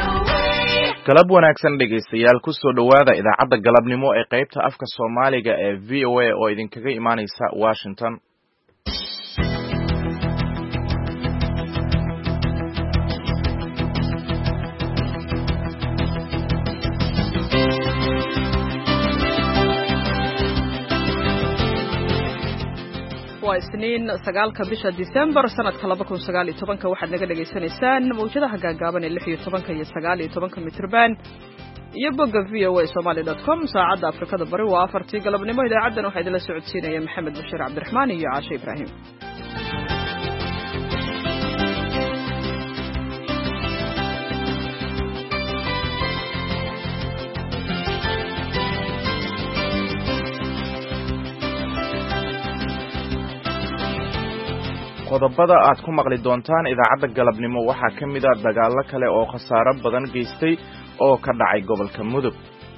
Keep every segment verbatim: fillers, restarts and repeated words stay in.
galab wanaagsan dhegaystayaal ku soo dhowaada idaacadda galabnimo ee qaybta afka Soomaaliga ee V O A oo idinkaga imaanaysa Washington. waa isniin sagaalka bisha December sanadka laba kun sagaal iyo toban waxaad naga dhageysanaysaan mawjadaha gaagaaban ee lix iyo toban iyo sagaal iyo toban mitirban iyo bogga v o a somali dot com saacadda Afrikada Bari waa afartii galabnimo. idaacaddan waxaa idinla socodsiinaya Maxamed Bashir Cabdiraxmaan iyo Caashe Ibraahim. qodobada aad ku maqli doontaan idaacadda galabnimo waxaa ka mid ah dagaallo kale oo khasaaro badan geystay oo ka dhacay gobolka Mudug.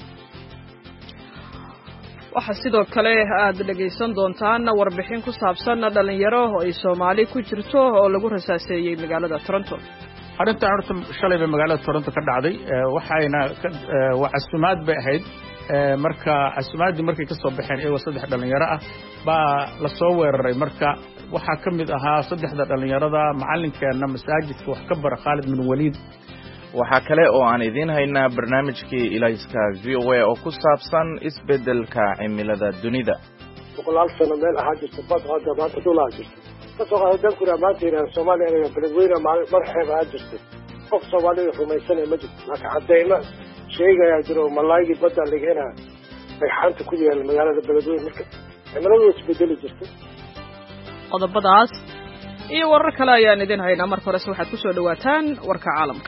waxaa sidoo kale aad dhageysan doontaan warbixin ku saabsan dhalinyaro oo ay Soomaali ku jirto oo lagu rasaaseeyay magaalada Toronto. arrinta horta shalay bay magaalada Toronto ka dhacday waxayna waa casumaad bay ahayd marka casumaadii markay ka soo baxeen iyagoo saddex dhalinyaro ah baa la soo weeraray. marka waxaa ka mid ahaa saddexda dhalinyarada macalinkeena masaajidka wax ka bara Khalid bin Waliid. waxaa kale oo aan idiin haynaa barnaamijkii ilayska V O A oo ku saabsan isbedelka cimilada dunida. boqolaal sano meel ahaa jirta bad hadda maanta dhulaa jirta kasoo qaadan kura maanta inaan Soomaaliya inaga beledweyne marxeeb ahaa jirta qof Soomaaliya rumaysanaya ma jirto. marka haddayna sheegaya jiro malaayigi badda lageena ay xanta ku yaal magaalada beledweyne marka cimiladu isbedeli jirta. qodobadaas iyo warar kale ayaan idin haynaa. marka hore waxaad ku soo dhawaataan warka caalamka.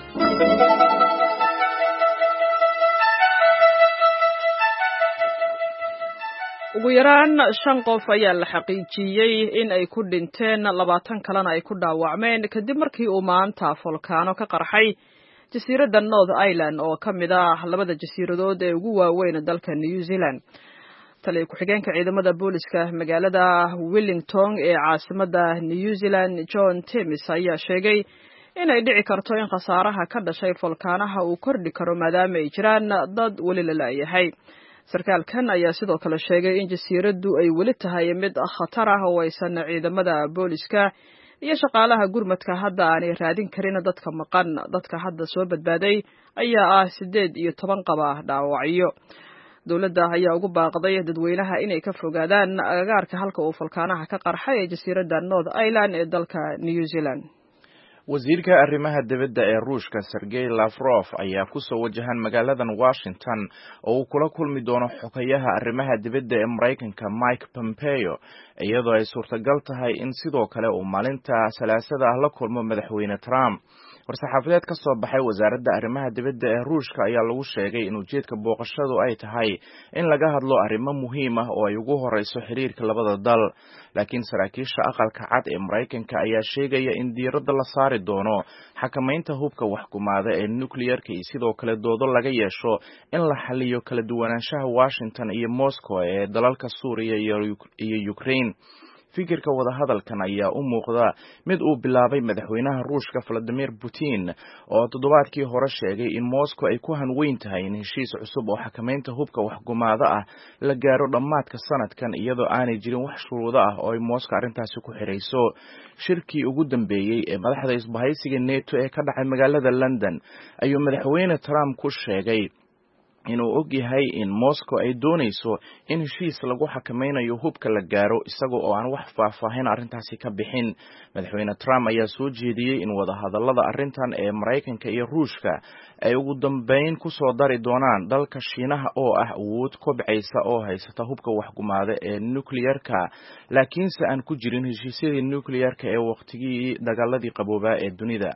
ugu yaraan shan qof ayaa la xaqiijiyey in ay ku dhinteen labaatan kalena ay ku dhaawacmeen kadib markii uu maanta volkaano ka qarxay jasiiradda North Island oo ka mid ah labada jasiiradood ee ugu waaweyn dalka New Zealand. taliye ku-xigeenka ciidamada booliska magaalada Wellington ee caasimadda New Zealand John Timmis ayaa sheegay inay dhici karto in khasaaraha ka dhashay volkaanaha uu kordhi karo maadaama ay jiraan dad weli la laayahay. sarkaalkan ayaa sidoo kale sheegay in jasiiraddu ay weli tahay mid khatar ah oo aysan ciidamada booliska iyo shaqaalaha gurmadka hadda aanay raadin karin dadka maqan. dadka hadda soo badbaaday ayaa ah sideed iyo toban qaba dhaawacyo. dowladda ayaa ugu baaqday dadweynaha inay ka fogaadaan agagaarka halka uu volkaanaha ka qarxay ee jasiiradda North Island ee dalka New Zealand. wasiirka arrimaha dibadda ee Ruushka Sergey Lavrov ayaa ku soo wajahan magaaladan Washington oo uu kula kulmi doono xogayaha arrimaha dibadda ee Mareykanka Mike Pompeo iyadoo ay suurtagal tahay in sidoo kale uu maalinta Salaasada ah la kulmo madaxweyne Trump. war-saxaafadeed ka soo baxay wasaaradda arrimaha dibadda ee Ruushka ayaa lagu sheegay in ujeedka booqashadu ay tahay in laga hadlo arrimo muhiim ah oo ay ugu horeyso xiriirka labada dal. laakiin saraakiisha aqalka cad ee Mareykanka ayaa sheegaya in diiradda la saari doono xakamaynta hubka waxkumaada ee nuclearka iyo sidoo kale doodo laga yeesho in la xaliyo kala duwanaanshaha Washington iyo Moscow ee dalalka Suuriya iyo Ukraine. fikirka wadahadalkan ayaa u muuqda mid uu bilaabay madaxweynaha Ruushka Vladimir Putin oo toddobaadkii hore sheegay in Moscow ay ku hanweyn tahay in heshiis cusub oo xakamaynta hubka waxgumaada ah la gaaro dhammaadka sanadkan iyadoo aanay jirin wax shuruudo ah oo ay Moscow arrintaasi ku xirayso. shirkii ugu dambeeyay ee madaxda isbahaysiga NATO ee ka dhacay magaalada London ayuu madaxweyne Trump ku sheegay inuu og yahay in Moscow ay doonayso in heshiis lagu xakameynayo hubka la gaaro isagoo oo aan wax faahfaahin arrintaasi ka bixin. madaxweyne Trump ayaa soo jeediyey in wadahadallada arrintan ee Mareykanka iyo Ruushka ay ugu dambeyn ku soo dari doonaan dalka Shiinaha oo ah awood kobcaysa oo haysata hubka waxgumaada ee nuclearka laakiinse aan ku jirin heshiisyadii nuclearka ee waqtigii dagaaladii qaboobaa ee dunida.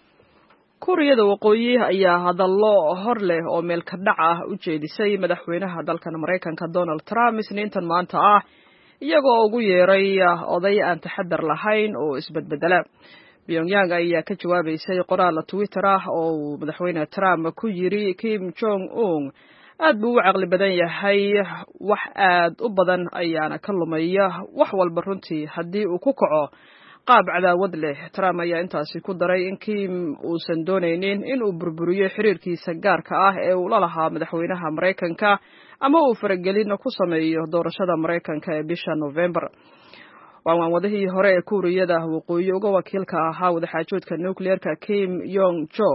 Kuuriyada Waqooyi ayaa hadallo hor leh oo meel ka dhac ah u jeedisay madaxweynaha dalkan Mareykanka Donald Trump isniintan maanta ah iyagoo ugu yeeray oday aan taxadar lahayn oo isbedbedela. Pyongyang ayaa ka jawaabaysay qoraal Twitter ah oo madaxweyne Trump ku yiri Kim Jong Un aad buu u caqli badan yahay wax aad u badan ayaana ka lumaya wax walba runtii haddii uu ku kaco qaab cadaawad leh. Trump ayaa intaasi ku daray in Kim uusan doonaynin in uu burburiyo xiriirkiisa gaarka ah ee uu la lahaa madaxweynaha Mareykanka ama uu faragelin ku sameeyo doorashada Mareykanka ee bisha November. waan wadahii hore ee Kuuriyada Waqooyi uga wakiilka ahaa wadaxaajoodka nuclearka Kim Yong Jo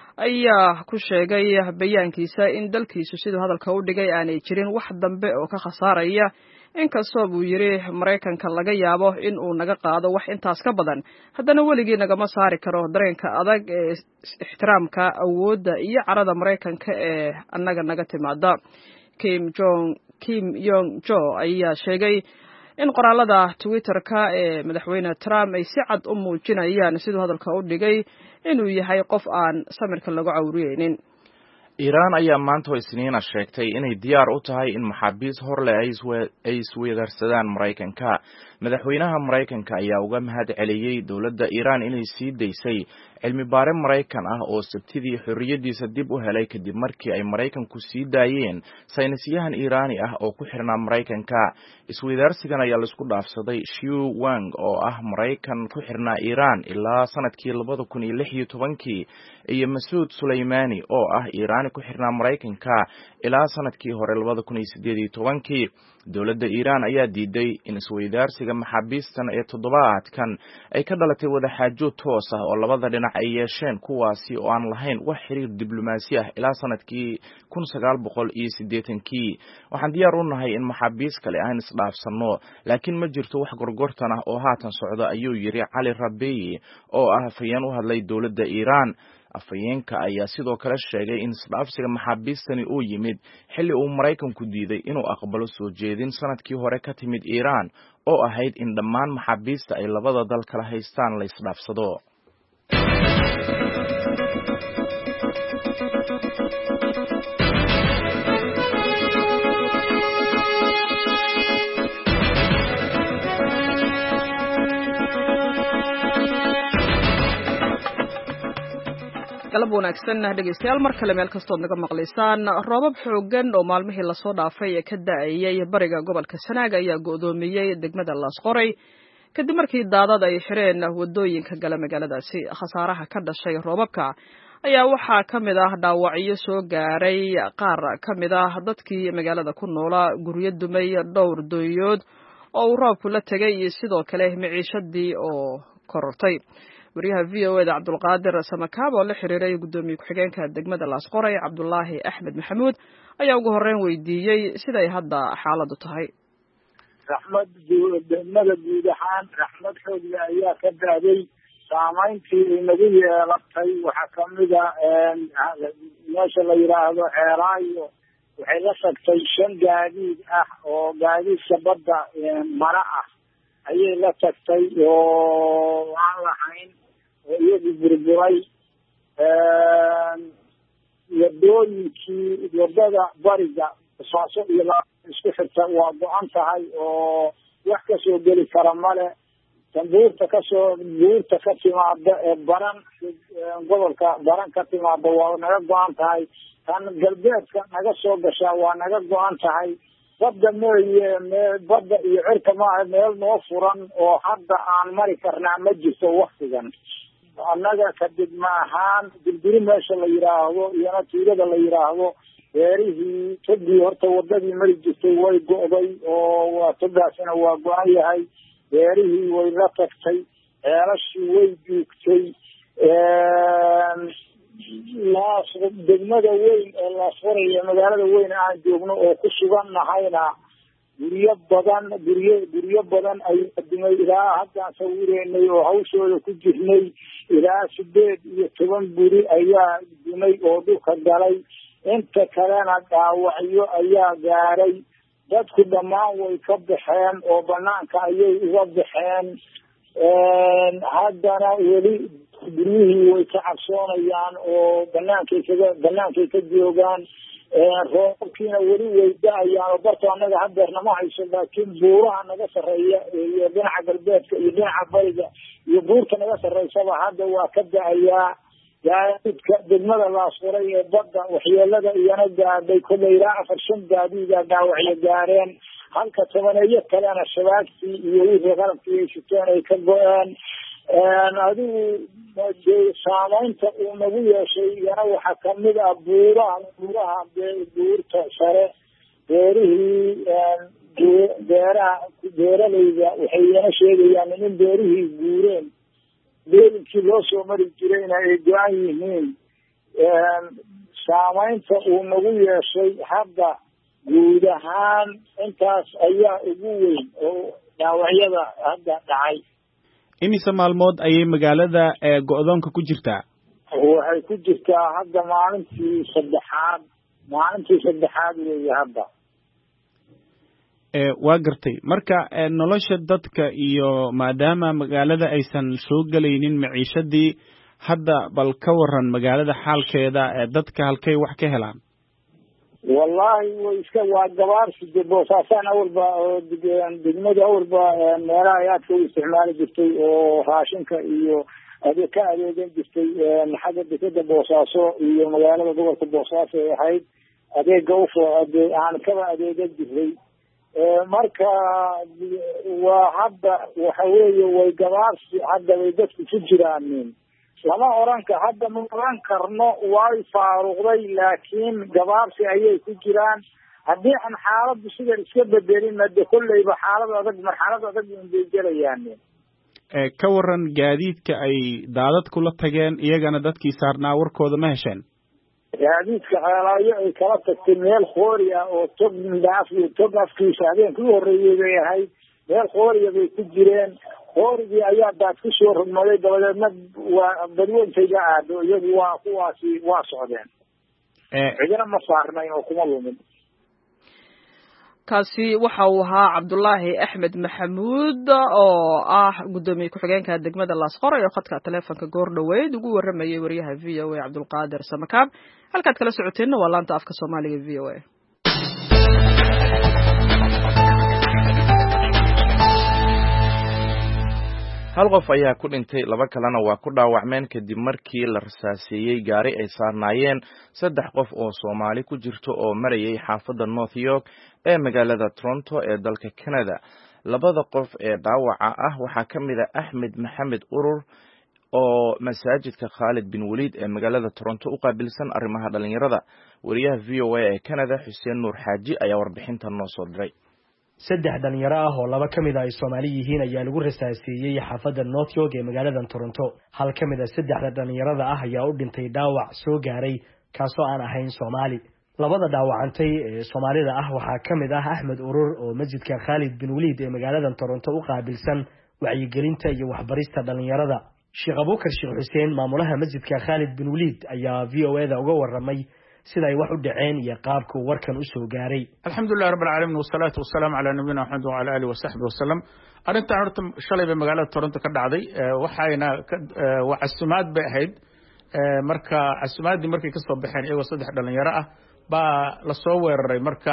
ayaa ku sheegay bayaankiisa in dalkiisu sidoo hadalka u dhigay aanay jirin wax dambe oo ka khasaaraya inkastoo uu yiri Mareykanka laga yaabo in uu naga qaado wax intaas ka badan haddana weligii nagama saari karo dareenka adag ee ixtiraamka awoodda iyo carada Mareykanka ee annaga naga timaada. Kim Jong Kim Yong Jo ayaa sheegay in qoraalada Twitter-ka ee madaxweyne Trump ay si cad u muujinayaan sidoo hadalka u dhigay inuu yahay qof aan samirka lagu cawriyeynin. Iiraan ayaa maanta Isniina sheegtay inay diyaar u tahay in maxaabiis horle ay isweedarsadaan Mareykanka. Madaxweynaha Mareykanka ayaa uga mahad celiyay dowladda Iiraan inay sii daysay cilmi baare Mareykan ah oo Sabtidii xorriyadiisa dib u helay kadib markii ay Mareykanku sii daayeen saynisyahan Iiraani ah oo ku xirnaa Mareykanka. Isweedarsigan ayaa la isku dhaafsaday Xiu Wang oo ah Mareykan ku xirnaa Iiraan ilaa sanadkii labada kun iyo lix iyo tobankii iyo Masuud Suleymaani oo ah Iiraani ku xirnaa Mareykanka ilaa sanadkii hore labada kun iyo siddeed iyo tobankii. Dowladda Iiraan ayaa diiday in isweydaarsiga maxaabiistan ee toddobaadkan ay ka dhalatay wadaxaajood toos ah oo labada dhinac ay yeesheen kuwaasi oo aan lahayn wax xiriir diblomaasi ah ilaa sanadkii kun sagaal boqol iyo siddeetankii. Waxaan diyaar u nahay in maxaabiis kale aan isdhaafsanno laakiin ma jirto wax gorgortan ah oo haatan socda ayuu yiri Cali Rabeyi oo ah afhayeen u hadlay dowladda Iiraan. Afhayeenka ayaa sidoo kale sheegay in isdhaafsiga maxaabiistani uu yimid xilli uu Mareykanku diiday inuu aqbalo soo jeedin sanadkii hore ka timid Iiraan oo ahayd in dhammaan maxaabiista ay labada dal kala haystaan la isdhaafsado. galab wanaagsan dhegeystayaal mar kale meel kastoo naga maqlaysaan. Roobab xoogan oo maalmihii la soo dhaafay ee ka da'ayay bariga gobolka Sanaag ayaa go'doomiyay degmada Laasqoray kadib markii daadad ay xireen wadooyinka gala magaaladaasi. Khasaaraha ka dhashay roobabka ayaa waxaa ka mid ah dhaawacyo soo gaaray qaar ka mid ah dadkii magaalada ku noolaa, guryo dumay, dhowr dooyood oo uu roobku la tegay iyo sidoo kale miciishadii oo korortay. wariyaha V O A da Cabdulqaadir Samakaab oo la xiriiray gudoomiye ku-xigeenka degmada Laasqoray Cabdullaahi Axmed Maxamuud ayaa ugu horreyn weydiiyey siday hadda xaaladu tahay. raxmad degmada guud ahaan raxmad xoogla ayaa ka daaday. saamayntii nagu yeelatay waxaa kamid a meesha la yidhaahdo Ceeraayo waxay la tagtay shan gaadiid ah oo gaadiidka badda mara ah ayay la tagtay oo aan lahayn oo iyadu burburay. wadooyinkii wadada bariga saaso iyo isku xirta waa go-an tahay oo wax kasoo geli kara male. tanbuurta kasoo buurta ka timaada ee baran gobolka baran ka timaada waa naga go-an tahay. tan galbeedka naga soo gashaa waa naga go-an tahay. badda mooye badda iyo cirka maaha meel noo furan oo hadda aan mari karnaa ma jirto waktigan. annaga kadib ma ahaan dirbiri meesha la yidhaahdo iyona tuulada la yidhaahdo beerihii togii horta wadadii mari jirtay way go'day oo waa togaasina waa go-an yahay. beerihii way la tagtay, ceelashii way duugtay. laas degmada weyn ee Laasqoray magaalada weyn aan joogno oo ku sugan nahayna guryo badan guryo guryo badan ayaa dumay. ilaa haddaan sawireynay oo hawshooda ku jirnay ilaa sideed iyo toban guri ayaa dumay oo dhulka galay. inta kalena dhaawacyo ayaa gaaray. dadku dhammaan way ka baxeen oo banaanka ayay uga baxeen. haddana weli guryihii way ka cabsoonayaan oo banaankay kaga banaankay ka joogaan. roobkiina weli way da-ayaan oo barto annaga hadeerna ma hayso laakiin buuraha naga sarreeya iyo dhinaca galbeedka iyo dhinaca bariga iyo buurta naga sarreysaba hadda waa ka da-ayaa. gaadiidka degmada Laasqoray ee badda waxyeelada iyana gaadhay kolley ilaa afar shan gaadiida dhaawacyo gaareen. halka tobaneeyo kalena shabaagtii iyo wixii qalabkii ay shiteen ay ka go-een adigu saamaynta uu nagu yeeshay iyana waxaa kamid ah buuraha buuraha buurta sare beerihii beeraha beeralayda waxay iyana sheegayaan in beerihii guureen beelinkii loo soo mari jirayna ay go-an yihiin saamaynta uu nagu yeeshay hadda guud ahaan intaas ayaa ugu weyn oo dhaawacyada hadda dhacay. imise maalmood ayay magaalada go-doonka ku jirtaa? waxay ku jirtaa hadda maalintii saddexaad maalintii saddexaad weeye hadda. waa gartay marka nolosha dadka iyo maadaama magaalada aysan soo gelaynin maciishadii hadda bal ka waran magaalada xaalkeeda dadka halkay wax ka helaan? wallahi way iska waa gabaarsi de boosaasan awalba oo degmada awalba meelaha ay aadka u isticmaali jirtay oo raashinka iyo adeeg ka adeegan jirtay xagga dekeda boosaaso iyo magaalada gobolka boosaaso ay ahayd adeega ufo aan kaba adeegan jiray marka waa hadda waxa weeye way gabaarsi hadda way dadku ku jiraanin lama oran ka hadda ma oran karno way faaruqday laakiin gabaarsi ayay ku jiraan haddii aan xaaladdu sidan iska bedelin made kolleyba xaalad adag marxalad adag inbay gelayaan. ka waran gaadiidka ay daadadku la tageen iyagana dadkii saarnaa warkooda ma hesheen? gaadiidka xeelaayo ay kala tagtay meel khoori ah oo tog mindhaaf iyo tog afkiisa habeenkii u horreeyey bay ahayd meel khooriya bay ku jireen hoorigii ayaa daad ku soo rogmaday dabadeedna waa badweyntayga aado iyagu waa kuwaasi waa socdeen cidina ma saarnayn oo kuma lumin. kaasi waxa uu ahaa cabdulaahi axmed maxamuud oo ah guddoomiye ku-xigeenka degmada laasqor ee khadka taleefonka goor dhoweyd ugu waramayay wariyaha v o a cabdulqaadir samakaab. halkaad kala socoteenna waa laanta afka soomaaliga v o a. hal qof ayaa ku dhintay laba kalena waa ku dhaawacmeen kadib markii la rasaaseeyey gaari ay saarnaayeen saddex qof oo Soomaali ku jirto oo marayay xaafadda North York ee magaalada Toronto ee dalka Canada. labada qof ee dhaawaca ah waxaa ka mid ah Axmed Maxamed Urur oo masaajidka Khalid bin Walid ee magaalada Toronto u qaabilsan arrimaha dhalinyarada. wariyaha V O A ee Canada Xuseen Nuur Xaaji ayaa warbixintan noo soo diray. saddex dhalinyaro ah oo laba ka mid ah ay Soomaali yihiin ayaa lagu rasaaseeyay xaafadda North York ee magaalada Toronto. hal ka mid ah saddexda dhalinyarada ah ayaa u dhintay dhaawac soo gaaray kaasoo aan ahayn Soomaali. labada dhaawacantay ee Soomaalida ah waxaa ka mid ah Axmed Urur oo masjidka Khalid bin Walid ee magaalada Toronto u qaabilsan wacyigelinta iyo waxbarista dhalinyarada. Sheekh Abuukar Sheekh Xuseen maamulaha masjidka Khalid bin Walid ayaa V O A da uga waramay sida ay wax u dhaceen iyo qaabka warkan u soo gaaray. alxamdulillahi rabbil alamin wassalatu wassalamu ala nabiyina Muhammad wa ala alihi wa sahbihi wasallam. arinta horta shalay bay magaalada Toronto ka dhacday waxayna waa casumaad bay ahayd marka casumaadii markay ka soo baxeen iyagoo saddex dhalinyaro ah baa la soo weeraray marka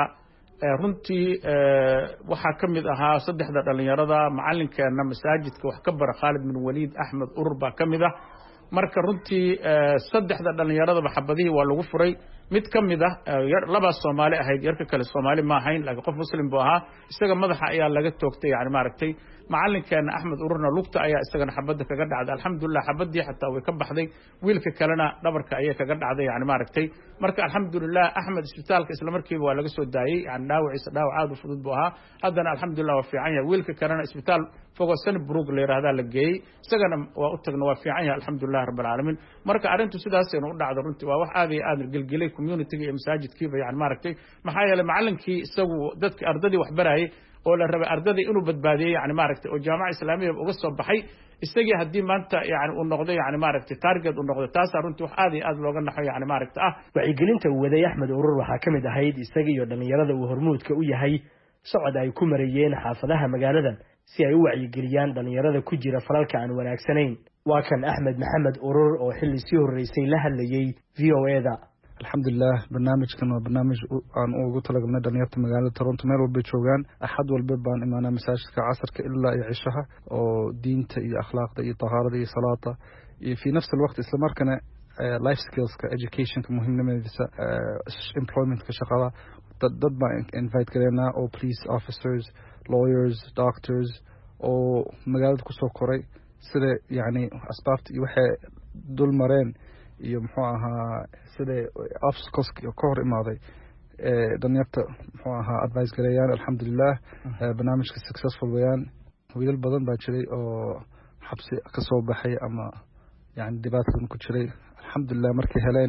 runtii waxaa ka mid ahaa saddexda dhalinyarada macalinkeena masaajidka wax ka bara Khalid bin Walid Axmed Urur baa ka mid ah marka runtii saddexda dhalinyarada xabadihii waa lagu furay mid ka mid ah laba Soomaali ahayd yarka kale Soomaali ma ahayn laakiin qof muslim buu ahaa isaga madaxa ayaa laga toogtay yani maaragtay macalinkeena Axmed Ururna lugta ayaa isagana xabada kaga dhacday alxamdulillah xabadii xataa way ka baxday wiilka kalena dhabarka ayaa kaga dhacday yani maaragtay marka alxamdulillah Axmed isbitaalka isla markiiba waa laga soo daayay yani dhaawaciisa dhaawac aad u fudud buu ahaa haddana alxamdulillah waa fiican yahay wiilka kalena isbitaal fogosan Brook la yiraahdaa la geeyay isagana waa u tagna waa fiican yahay alxamdulillah rabbil alamin marka arintu sidaas ay u dhacdo runtii waa wax aad iyo aad gelgelay community iyo masaajidkiiba yani maaragtay maxaa yeelay macalinkii isagu dadka ardadii wax barayay oo la rabay ardadii inuu badbaadiyo yani maaragtay oo jaamaca islaamiga uga soo baxay isagii hadii maanta yani uu noqdo yani maaragtay target uu noqdo taas runtii wax aad iyo aad looga naxo yani maaragtay ah wacyigelinta uu waday Axmed Urur waxaa ka mid ahayd isaga iyo dhalinyarada uu hormuudka u yahay socod ay ku marayeen xaafadaha magaalada si ay u wacyigeliyaan dhalinyarada ku jira falalka aan wanaagsanayn. waa kan Axmed Maxamed Urur oo xilli sii horeysay la hadlayay V O A da. alxamdulilah barnaamijkan waa barnaamij aan ugu talagalnay dhalinyarta magaalada Toronto meel walba joogaan axad walba baan imaanaa masaajidka casarka ilaa iyo cishaha oo diinta iyo akhlaaqda iyo tahaarada iyo salaada iyo fi nafs alwaqt isla markana life skillska educationka muhiimnimadiisa employmentka shaqada dad dad baan invite gareynaa oo police officers lawyers doctors oo magaalada kusoo koray sida yani asbaabta iyo waxay dul mareen iyo muxuu ahaa sida obstacles ka hor imaaday dhalinyarta muxuu ahaa advice gareeyaan alxamdulilah barnaamijka successful wayaan wiilal badan baa jiray oo xabsi ka soo baxay ama yani dhibaatadan ku jiray alxamdulilah markay heleen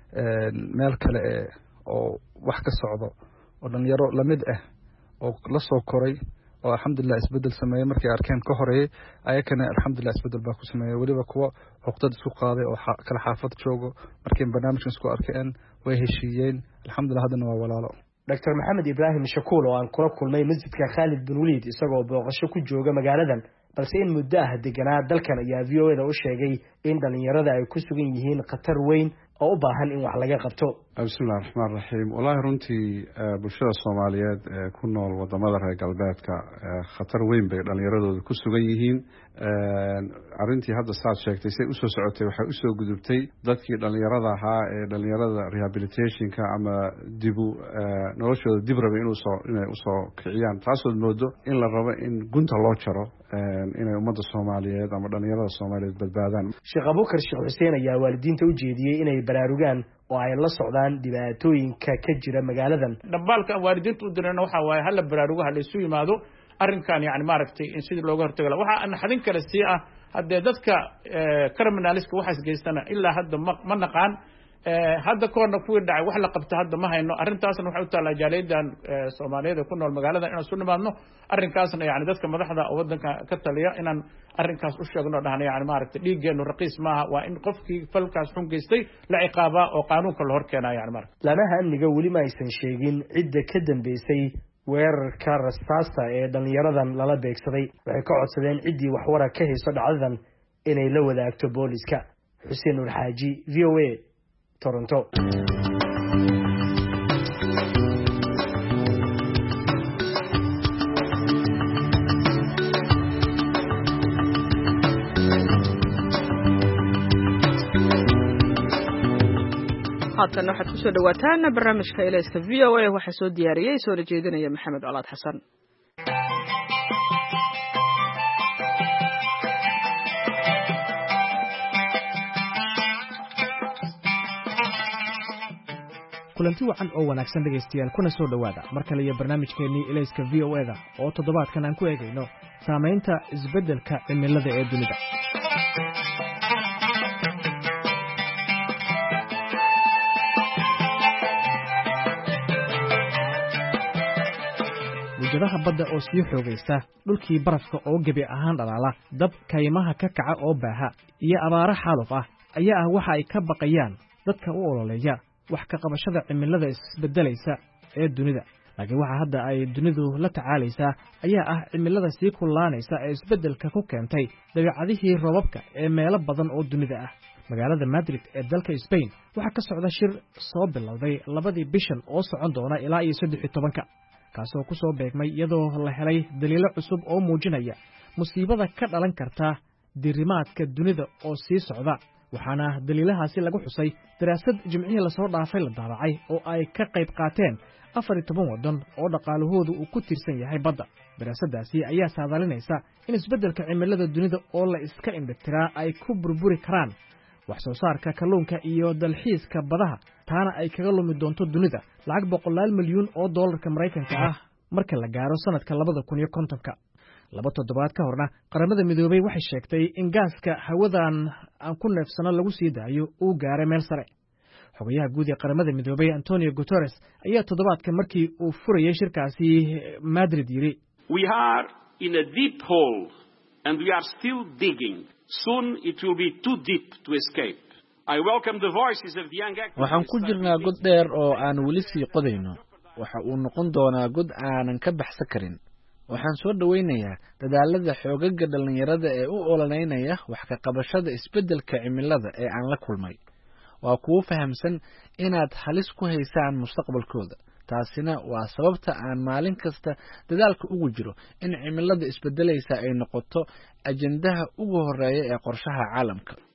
meel kale e oo wax ka socdo oo dhalinyaro lamid ah oo la soo koray oo alxamdulilah isbedel sameeyey markay arkeen ka horeeyey ayakana alxamdulilah isbedel baa ku sameeyey weliba kuwa xuquuqdad isku qaaday oo kala xaafad joogo markay barnaamijkan isku arkeen way heshiiyeen alxamdulilah haddana waa walaalo doctor maxamed ibraahim shakuul oo aan kula kulmay masjidka khaalid bin waliid isagoo booqasho ku jooga magaaladan balse in muddo ah deganaa dalkan ayaa v o eda u sheegay in dhalinyarada ay ku sugan yihiin khatar weyn oo u baahan in wax laga qabto bismillahi raxmaan raxiim wallaahi runtii bulshada soomaaliyeed ee ku nool wadamada reer galbeedka khatar weyn bay dhalinyaradooda ku sugan yihiin arrintii hadda saad sheegtay say usoo socotay waxay usoo gudubtay dadkii dhalinyarada ahaa ee dhalinyarada rehabilitationka ama dibu noloshooda dib raba inuusoo inay usoo kiciyaan taasood moodo in la rabo in gunta loo jaro inay ummadda soomaaliyeed ama dhalinyarada soomaaliyeed badbaadaan sheekh abuukar sheekh xuseen ayaa waalidiinta u jeediyey inay baraarugaan oo ay la socdaan dhibaatooyinka ka jira magaaladan dhambaalka waalidiinta u dirana waxa waaye hala baraarugo hala isu yimaado arrinkan yani maaragtay in sidii looga hortago la waxa naxdin kale sii ah haddee dadka criminaliska waxaas geystana ilaa hadda ma ma naqaan hadda kahorna kuwii dhacay wax la qabta hadda ma hayno arrintaasna waxay u taallaa jaaliyadan soomaaliyeed ee ku nool magaalada inaan isu nimaadno arrinkaasna yani dadka madaxda oo waddanka ka taliya inaan arrinkaas u sheegno dhahna yani maaragtay dhiiggeenu raqiis maaha waa in qofkii falkaas xun geystay la ciqaabaa oo qaanuunka la hor keenaa yani marka laamaha amniga weli ma aysan sheegin cidda ka dambeysay weerarka rasaasta ee dhalinyaradan lala beegsaday waxay ka codsadeen ciddii waxwara ka hayso dhacdadan inay la wadaagto booliska xuseen nuur xaaji v o a toronto haatan waxaad ku soo dhawaataan barnaamijka ilayska v o a waxaa soo diyaariyey soona jeedinaya maxamed colaad xasan kulanti wacan oo wanaagsan dhegaystayaal kuna soo dhowaada mar kale iyo barnaamijkeennii ilayska v o eda oo toddobaadkan aan ku eegayno saamaynta isbeddelka cimilada ee dunida mujadaha badda oo sii xoogaysta dhulkii barafka oo gebi ahaan dhalaala dab kaymaha ka kaca oo baaha iyo abaaro xaaluf ah ayaa ah waxa ay ka baqayaan dadka u ololeeya wax ka qabashada cimilada isbeddelaysa ee dunida laakiin waxa hadda ay dunidu la tacaalaysaa ayaa ah cimilada sii kullaanaysa ee isbeddelka ku keentay dabeecadihii roobabka ee meelo badan oo dunida ah magaalada Madrid ee dalka Spain waxaa ka socda shir soo bilowday labadii bishan oo socon doona ilaa iyo saddex iyo tobanka kaasoo ku soo beegmay iyadoo la helay daliilo cusub oo muujinaya musiibada ka dhalan karta dirimaadka dunida oo sii socda waxaana daliilahaasi lagu xusay daraasad jimcihii lasoo dhaafay la daabacay oo ay ka qayb qaateen afar iyo toban waddan oo dhaqaalahoodu uu ku tiirsan yahay badda daraasaddaasi ayaa saadalinaysa in isbeddelka cimilada dunida oo la iska indhatiraa ay ku burburi karaan wax soo saarka kalluunka iyo dalxiiska badaha taana ay kaga lumi doonto dunida lacag boqolaal milyuun oo doolarka maraykanka ah marka la gaaro sanadka labada kun iyo kontonka laba toddobaad ka horna qaramada midoobay waxay sheegtay in gaaska hawadan aan ku neefsano lagu sii daayo uu gaaray meel sare xogayaha guud ee qaramada midoobay Antonio Guterres ayaa toddobaadka markii uu furayay shirkaasi Madrid yiri we are in a deep hole and we are still digging soon it will be too deep to escape I welcome the voices of the young activists waxaan ku jirnaa god dheer oo aan weli sii qodayno waxa uu noqon doonaa god aanan ka baxsan karin waxaan soo dhaweynayaa dadaalada xoogaga dhalinyarada ee u ololeynaya wax ka qabashada isbeddelka cimilada ee aan la kulmay waa kuwa fahamsan inaad halis ku haysaan mustaqbalkooda taasina waa sababta aan maalin kasta dadaalka ugu jiro in cimilada isbeddelaysa ay noqoto ajendaha ugu horeeya ee qorshaha caalamka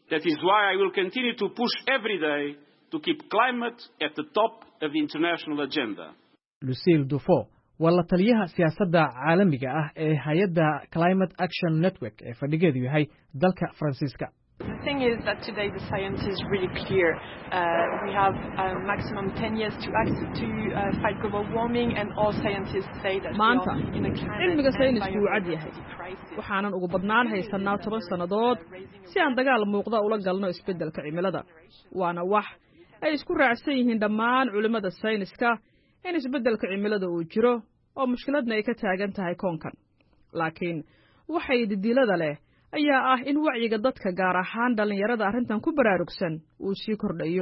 That is why I will continue to push every day to keep climate at the top of the international agenda. Lucille Dufour waa la taliyaha siyaasadda caalamiga ah ee hay'adda Climate Action Network ee fadhigeedu yahay dalka Faransiiska. The thing is that today the science is really clear. Uh, we have a maximum ten years to act to uh, fight global warming, and all scientists say that maanta we are in a climate cilmiga saynisku wuu cad and yahay biodiversity crisis. waxaanan ugu badnaan haysanaa toban sannadood si aan dagaal muuqda ula galno isbeddelka cimilada waana wax ay isku raacsan yihiin dhammaan culimada sayniska in isbeddelka cimilada uu jiro oo mushkiladna ay ka taagan tahay koonkan laakiin waxay didilada leh ayaa ah in wacyiga dadka gaar ahaan dhalinyarada arrintan ku baraarugsan uu sii kordhayo.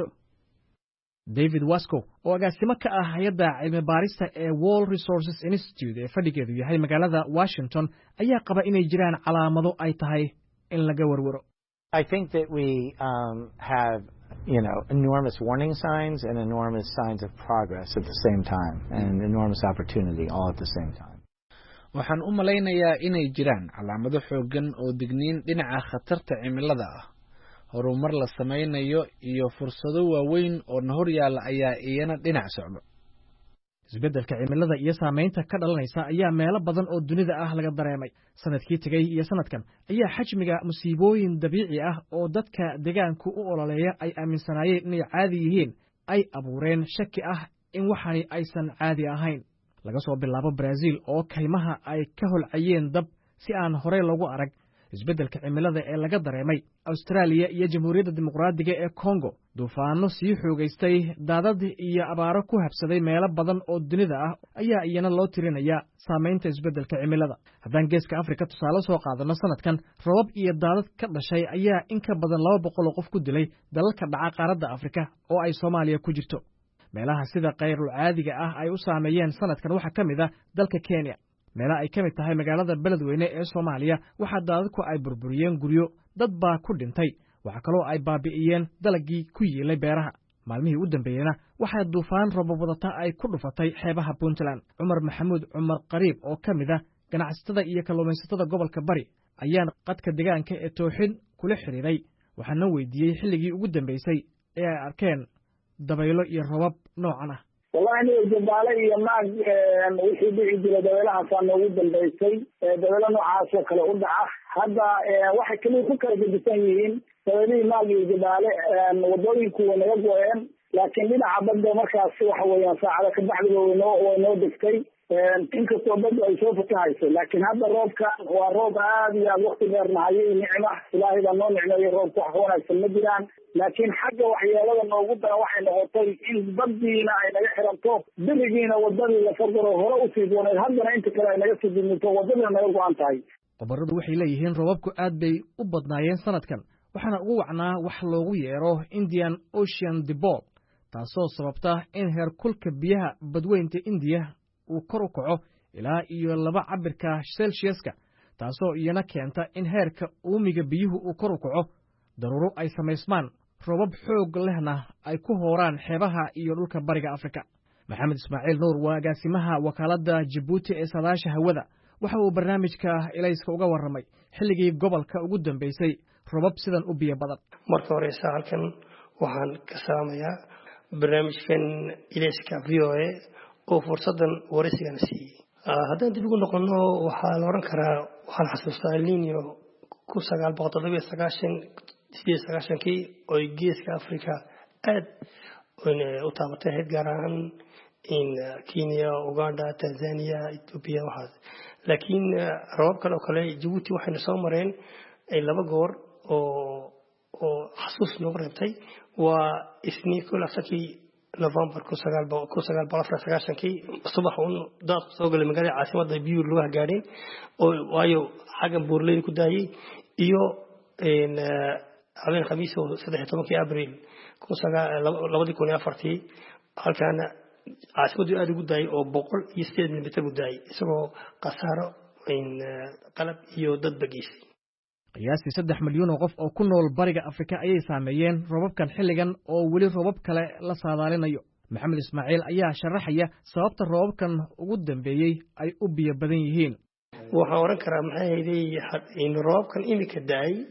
David Wasco oo agaasimo ka ah hay'adda cilmi baarista ee World Resources Institute ee fadhigeedu yahay magaalada Washington ayaa qaba inay jiraan calaamado ay tahay in laga warwaro. I think that we um, have, you know, enormous warning signs and enormous signs of progress at the same time, and enormous opportunity all at the same time. waxaan u malaynayaa inay jiraan calaamado xooggan oo digniin dhinaca khatarta cimilada ah horumar la samaynayo iyo fursado waaweyn oo na hor yaalla ayaa iyana dhinac socdo. isbeddelka cimilada iyo saamaynta ka dhalanaysa ayaa meelo badan oo dunida ah laga dareemay. sanadkii tegay iyo sanadkan ayaa xajmiga musiibooyin dabiici ah oo dadka deegaanku u ololeeya ay aaminsanaayeen inay caadi yihiin ay abuureen shaki ah in waxani aysan caadi ahayn. laga soo bilaabo Brazil oo kaymaha ay ka holcayeen dab si aan hore loogu arag, isbeddelka cimilada ee laga dareemay Australia iyo Jamhuuriyadda Dimuqraadiga ee Congo, duufaano sii xoogaystay, daadad iyo abaaro ku habsaday meelo badan oo dunida ah ayaa iyana loo tirinaya saamaynta isbeddelka cimilada. haddaan geeska Afrika tusaale soo qaadano sanadkan, roobab iyo daadad ka dhashay ayaa in ka badan laba boqol oo qof ku dilay dalalka dhaca qaaradda Afrika oo ay Soomaaliya ku jirto. meelaha sida qayrul caadiga ah ay u saameeyeen sanadkan waxaa ka mid ah dalka Kenya. meelaha ay ka mid tahay magaalada Beledweyne ee Soomaaliya waxaa daadadku ay burburiyeen guryo, dad baa ku dhintay, waxa kaloo ay baabi'iyeen dalagii ku yiilay beeraha. maalmihii u dambeeyena waxaa duufaan roobab wadata ay ku dhufatay xeebaha Puntland. Cumar Maxamuud Cumar Qariib oo ka mid ah ganacsatada iyo kalluumaysatada gobolka Bari ayaan qadka deegaanka ee Tooxin kula xiriiray, waxaana weydiiyey xilligii ugu dambeysay ee ay arkeen dabaylo iyo roobab noocan ah. wallahi jabaale iyo maag wixii dhici jiray dabeelahaasa noogu dambeysay, dabeelo noocaasoo kale u dhaca. hadda waxay kaliya ku kala gedisan yihiin dabeelihii maag iyo jabaale wadooyinku way naga go-een, laakiin dhinaca badda markaas waxa weeyaan saacada ka bacdiba waynoo way noo degtay, inkastoo badda ay soo fatahayso. laakiin hadda roobkan waa roob aad iyo aad wakti dheer nahayo iyo nicma ilaahay baa noo nicmeeyo, roobka wax wanaagsan ma jiraan. laakiin xagga waxyeelada noogu daran waxay noqotay in baddiina ay naga xiranto, berigiina wadadii la fardaro hore usii dooneed, haddana inta kale ay naga sii dimito, wadadiina naga go-an tahay. khabaradu waxay leeyihiin roobabku aad bay u badnaayeen sanadkan, waxaana ugu wacnaa wax loogu yeero Indian Ocean Dipole, taasoo sababta in heerkulka biyaha badweynta Indiya uu kor u kaco ilaa iyo laba cabirka Celsiuska, taasoo iyana keenta in heerka uumiga biyuhu uu kor u kaco, daruuro ay samaysmaan, roobab xoog lehna ay ku hooraan xeebaha iyo dhulka bariga Afrika. Maxamed Ismaaciil Nuur waa agaasimaha wakaaladda Djibouti ee saadaasha hawada. waxa uu barnaamijka ilayska uga warramay xilligii gobolka ugu dambeysay roobab sidan u biyo badan. marka hore halkan waxaan ka saamayaa barnaamijkan ilayska V O A oo fursadan waraysigan siiyey. haddaan dib ugu noqono waxaa la oran karaa waxaan xasuustaa El Niño kun sagaal boqol toddoba iyo sagaashan sideed iyo sagaashankii oo geeska Afrika aad u taabatay heer gaar ahaan in Kenya, Uganda, Tanzania, Ethiopia waxaas. laakiin roobab kale oo kale Djibouti waxayna soo mareen laba goor oo oo xasuus noogu reebtay. waa isniin kulaasakii November kun sagaal boqol afar iyo sagaashankii subax uun daad soo galay magaalada caasimadda biyo lugaha gaadheen oo waayo xaggan buurleyda ku daayay, iyo habeen khamiis oo saddex iyo tobankii Abriil labadi kun iyo afartii halkaana caasimaddu aad ugu daayay oo boqol iyo sideed milimitir u daayay, isagoo khasaaro qalab iyo dadba geystay. qiyaastii saddex milyan oo qof oo ku nool bariga Afrika ayay saameeyeen roobabkan xilligan oo weli roobab kale la saadaalinayo. Maxamed Ismaaciil ayaa sharaxaya sababta roobabkan ugu dambeeyey ay u biyo badan yihiin. waxaan oran karaa maxay ahayd in roobabkan imika daay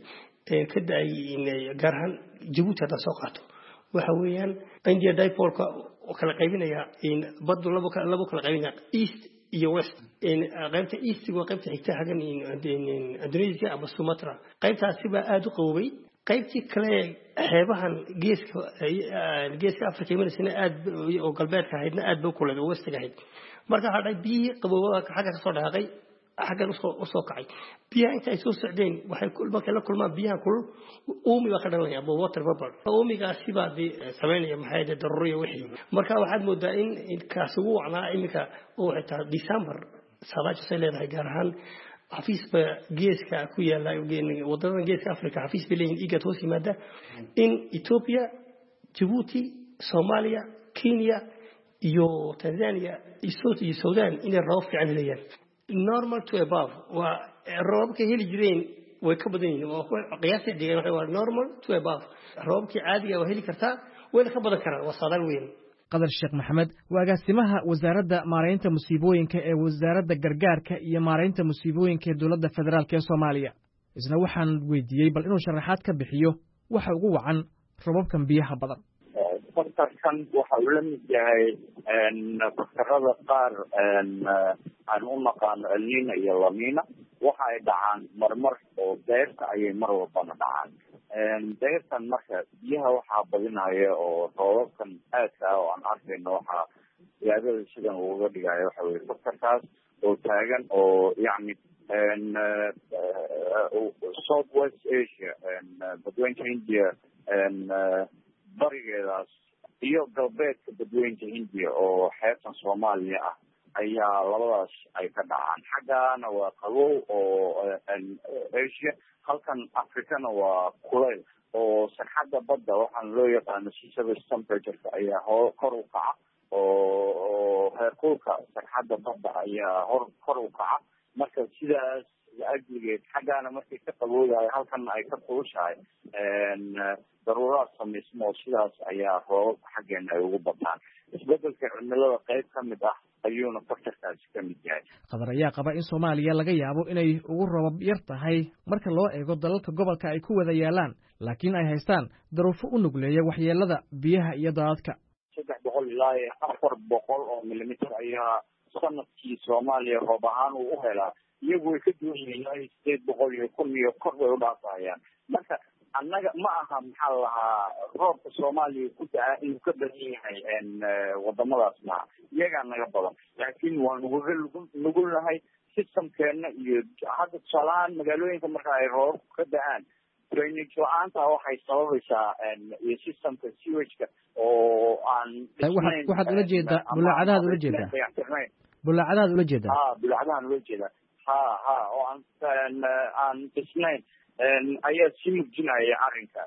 ka da-ay gaar ahaan jabuuti haddaad soo qaato waxa weeyaan india dipolka kala qaybinaya baddu labo labo kala qaybinaya east iyo west qaybta east waa qaybta xigta xagan Indonesia ama Sumatra qaybtaasi baa aad u qowbay qaybtii kale xeebahan geeska geeska Afrika imanaysa aad oo galbeedka ahaydna aad bay kulay oo westiga ahayd marka hadhay biyi qabowga xagga ka soo dhaqay xaggan u soo kacay biyaha inta ay soo socdeen waxay markay la kulmaan biyaha kulul uumi baa ka dhalanaya ama water vapor uumigaasi baa di sameynaya maxay tahay daruuriyo wixii marka waxaad moodaa in kaas ugu wacnaa imika oo xitaa December sabaajo say leedahay gaar ahaan xafiisba geeska ku yaala wadada geeska Afrika xafiis bilayn iga toos yimaada in Ethiopia Djibouti Somalia Kenya iyo Tanzania iyo Sudan inay roob fiican helayaan normal to above waa roobka heli jireen way ka badan yihiin oo qiyaasta deegaan waxa waa normal to above roobkii caadiga waa heli kartaa way ka badan karaan waa saadaal weyn qadar sheekh maxamed waa agaasimaha wasaaradda maareynta musiibooyinka ee wasaaradda gargaarka iyo maareynta musiibooyinka ee dowladda federaalk ee Soomaaliya isna waxaan weydiiyey bal inuu sharaxaad ka bixiyo waxa ugu wacan roobabkan biyaha badan faktarkan waxa uu la mid yahay faktarada qaar aan u naqaano El Niño iyo La Niña waxa ay dhacaan marmar oo deyrta ayay mar walbana dhacaan deyrtan marka biyaha waxaa badinaya oo roobabkan aadka ah oo aan arkayno waxaa siyaadada sidan uga dhigaya waxa weye faktarkaas oo taagan oo yacni south west asia badweynta India barigeedaas iyo galbeedka badweynta India oo xeebtan Soomaaliya ah ayaa labadaas ay ka dhacaan xaggaana waa qabow oo Asia halkan Afrikana waa kuleyl oo sarxadda badda waxaan loo yaqaano sea surface temperature ayaa kor u kaca oo heerkulka sarxadda badda ayaa hor kor u kaca marka sidaas ajligeed xaggaana markay ka qaboodahay halkan ay ka kulushahay daruuraad samaysmo sidaas ayaa roobabka xaggeena ay ugu bataan isbedelka cimilada qayb ka mid ah ayuuna faktarkaasi ka mid yahay qadar ayaa qaba in Soomaaliya laga yaabo inay ugu roobab yar tahay marka loo eego dalalka gobolka ay ku wada yaalaan laakiin ay haystaan daruufo u nugleeya waxyeelada biyaha iyo daadadka saddex boqol ilaa afar boqol oo milimitir ayaa sanadkii Soomaaliya roob ahaan uu u helaa iyagu way ka duwan yihiin sideed boqol iyo kun iyo kor bay u dhaafayaan marka annaga ma aha maxaa lahaa roobka Soomaaliya ku daa inuu ka badan yahay wadamadaas ma iyagaa naga badan laakiin waa nugu nugul nahay systemkeena iyo hadda tusaalahaan magaalooyinka marka ay roob ka da-aan drainage la-aanta waxay sababaysaa iyo systemka sewage-ka oo aan waxaad ula jeedaa bulaacadahaad ula jeedaa bulaacadahaad ula jeedaa ha bulaacadahaan ula jeedaa ha ha oo aan aan dhisnayn ayaa sii murjinaya arrinka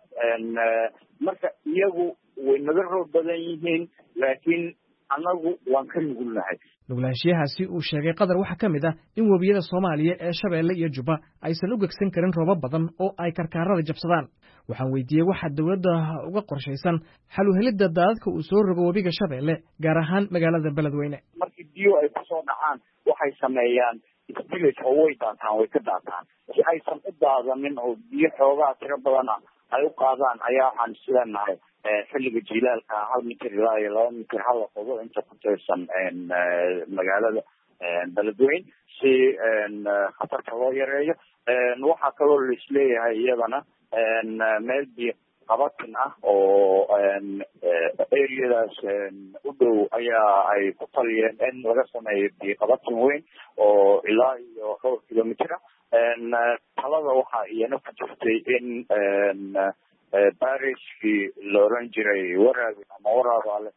marka iyagu way naga roob badan yihiin laakiin annagu waan ka nugulnahay nuglaanshiyahaasi uu sheegay qadar waxaa ka mid ah in webiyada Soomaaliya ee Shabeelle iyo Juba aysan u gegsan karin roobab badan oo ay karkaarada jabsadaan waxaan weydiiyey waxa dawladda uga qorshaysan xal u helidda daadadka uu soo rogo webiga Shabeelle gaar ahaan magaalada Beledweyne markii biyo ay ku soo dhacaan waxay sameeyaan village oo way daataan way ka daataan si aysan u daadanin oo biyo xoogaa tiro badan ay u qaadaan ayaa waxaan isleenahay xilliga jilaalka hal mitir ilaa iyo laba mitir hala qodo inta ku tirsan magaalada Beledweyne si khatarta loo yareeyo waxaa kaloo la isleeyahay iyadana meel biyo qabatin ah oo areadaas u dhow ayaa ay ku taliyeen in laga sameeyo biyo qabatin weyn oo ilaa iyo dhowr kilomitr ah talada waxaa iyana ku jirtay in barishkii la oran jiray waraabi ama waraabaale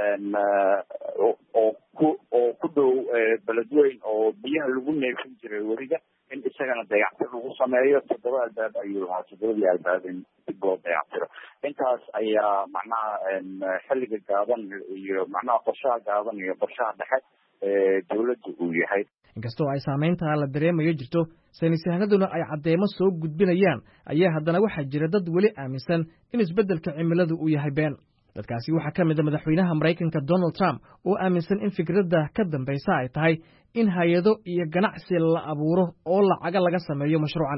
oo ku oo ku dhow Beledweyne oo biyaha lagu neefin jiray weriga in isagana dayactir lagu sameeyo toddoba albaab ayuu lahaa toddobadii albaab in dib loo dayactiro intaas ayaa macnaha xilliga gaaban iyo macnaha qorshaha gaaban iyo qorshaha dhexe ee dawladda uu yahay inkastoo ay saamaynta la dareemayo jirto saynisyahanaduna ay caddeemo soo gudbinayaan ayaa haddana waxaa jira dad weli aaminsan in isbeddelka cimiladu uu yahay been dadkaasi waxaa ka mid a madaxweynaha maraykanka donald trump oo aaminsan in fikradda ka dambaysa ay tahay in hay-ado iyo ganacsi la abuuro oo lacaga laga sameeyo mashruucan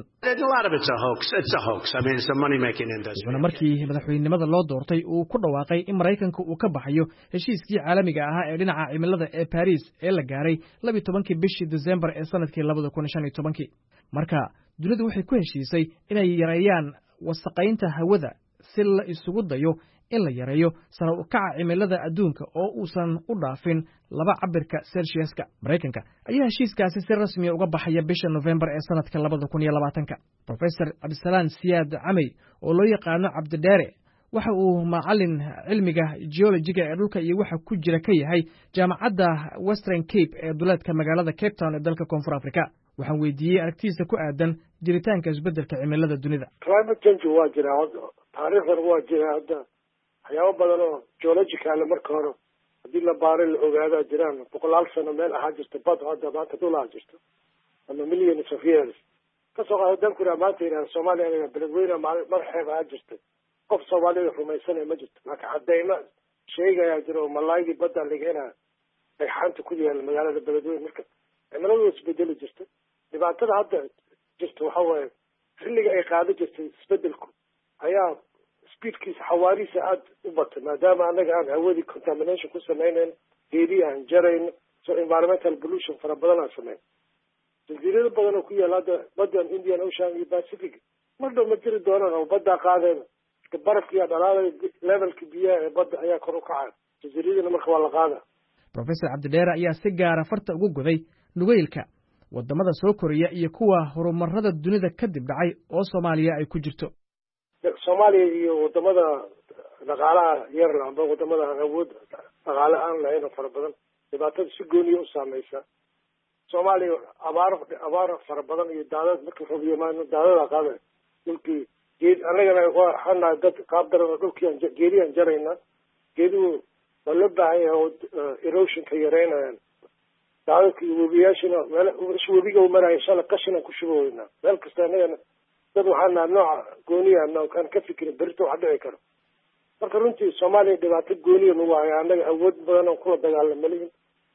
wuxuuna markii madaxweynenimada loo doortay uu ku dhawaaqay in maraykanka uu ka baxayo heshiiskii caalamiga ahaa ee dhinaca cimilada ee Paris ee la gaaray laba iyo tobankii bishii December ee sanadkii labada kun shan iyo tobankii marka dunidu waxay ku heshiisay inay yareeyaan wasaqaynta hawada si la isugu dayo in la yareeyo sare u kaca cimilada adduunka oo uusan u dhaafin laba cabirka Celsiuska maraykanka ayaa heshiiskaasi si rasmi ah uga baxaya bisha November ee sanadka labada kun iyo labaatanka Professor Abdisalaan Siyaad Camey oo loo yaqaano Cabdidheere waxa uu macallin cilmiga geologiga ee dhulka iyo waxa ku jira ka yahay jaamacadda Western Cape ee duleedka magaalada Cape Town ee dalka Koonfur Afrika waxaan weydiiyey aragtiisa ku aadan jiritaanka isbeddelka cimilada dunida climate change waa jira taariikhdan waa jira hadda waxyaabo badan oo geological marka hore haddii la baaray la ogaadaa jiraan boqolaal sano meel ahaa jirta bad hadda maanta dhul ahaa jirta ama millions of years kasoo qaado dankura maanta yidhaha soomaaliya anaga beledweyne mar xeeb ahaa jirtay qof soomaalida rumaysanaya ma jirto marka cadeymo sheegayaa jira oo malaaygii badda laga helaa ay xaanta ku yaala magaalada beledweyne marka cimiladu isbedeli jirta dhibaatada hadda jirta waxa waaye xilliga ay qaado jirtay isbedelku ayaa speedkiisa xawaarihiisa aada u batay maadaama annaga aan hawadii contamination ku samaynayn geedii aan jarayno so environmental pollution fara badan aan samayn jasiirado badan oo ku yaala hadda badan Indian Ocean iyo Pacific mar dhow ma jiri doonaan oo badda qaadeen barafkiiya dhalaalay levelka biyaha ee badda ayaa kor u kacay jasiiradana marka waa la qaada Professor Cabdidheere ayaa si gaara farta ugu goday nugeylka wadamada soo koraya iyo kuwa horumarada dunida kadib dhacay oo Soomaaliya ay ku jirto Soomaaliya iyo wadamada dhaqaalaha yar amba wadamada awood dhaqaale aan lahayn fara badan dhibaatada si gooniya u saamaysa Soomaaliya abaar abaar fara badan iyo daadad markii roob yimaado daadada qaada dhulkii geed anagana waxaan dad qaab daran dhulkii aan geediyaan jarayna geeduhu waa loo baahan yahay erosion ka yareynayaan daadadka iyo webiyaashina meel webiga uu marayo shala qashin aan ku shubaweynaa meel kasta anagana dad waxaan nahay nooca gooniya aan ka fikirin berito wax dhici karo marka runtii Soomaaliya dhibaato gooniya nagu haya annaga awood badan oo kula dagaalamo lihin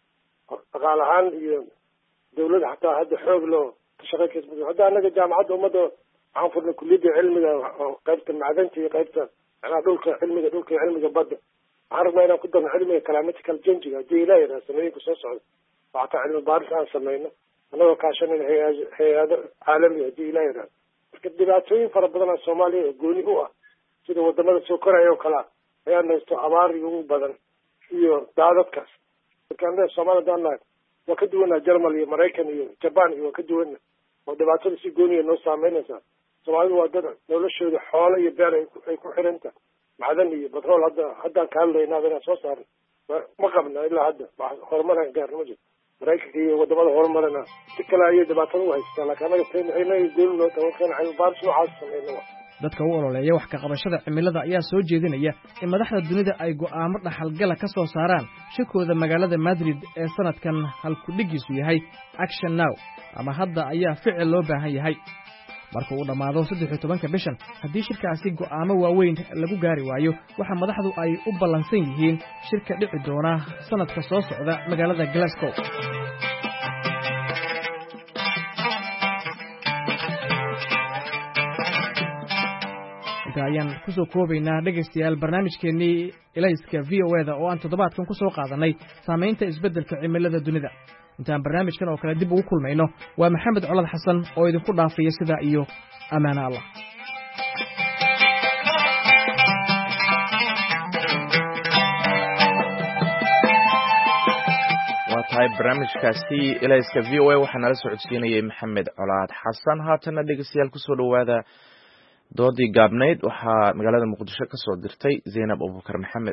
dhaqaale ahaan iyo dawladda xataa hadda xoog loo ka shaqeynaysa hadda annaga jaamacadda ummadda waxaan furnay kulliyadda cilmiga qaybta macdanta iyo qaybta macnaha dhulka cilmiga dhulka iyo cilmiga badda waxaan rabnaa inaan ku darno cilmiga climatical change haddii ilaahay yidhaha samooyinka soo socda oo xataa cilmi baaris aan samayno annagoo kaashanayna hay-ado caalami haddii ilaahay yidhaha marka dhibaatooyin fara badan oo Soomaaliya oo gooni u ah sida wadamada soo koraya oo kala ayaa haysto abaar ugu badan iyo daadadkaas marka annaga Soomaaliya danaad waa ka duwanaa Jarmal iyo Mareykan iyo Japan iyo ka duwan oo dhibaatada si gooniya noo saameynaysa Soomaalidu waa dad noloshooda xoolo iyo beer ay ku xiranta macdan iyo batrool hadda hadda ka hadlaynaa inaan soo saarno ma qabna ilaa hadda horumar aan gaarno jid Mareykanka iyo wadamada horumarana si kale ay dhibaatada u haystaan laakiin anaga teenayna gool loo tawakan ay baaris waxaas sameeyno dadka u ololeeya wax ka qabashada cimilada ayaa soo jeedinaya in madaxda dunida ay go'aamo dhaxalgala ka soo saaraan shirkooda magaalada Madrid ee sanadkan halku dhigiisu yahay Action Now ama hadda ayaa ficil loo baahan yahay marka uu dhamaado saddex iyo tobanka bishan haddii shirkaasi go'aamo waaweyn lagu gaari waayo waxa madaxdu ay u ballansan yihiin shirka dhici doona sanadka soo socda magaalada Glasgow ayaan ku soo koobaynaa dhegaystayaal barnaamijkeennii ilayska V O A-da oo aan toddobaadkan ku soo qaadanay saamaynta isbeddelka cimilada dunida intaan barnaamijkan oo kale dib ugu kulmayno waa maxamed colad xasan oo idinku dhaafaya sidaa iyo ammaano allah waa tahay barnaamijkaasi ilayska V O A waxaa nala socodsiinayay maxamed colaad xasan haatana dhegaystayaal kusoo dhowaada doodii gaabnayd waxaa magaalada muqdisho ka soo dirtay Zainab Abubakar Maxamed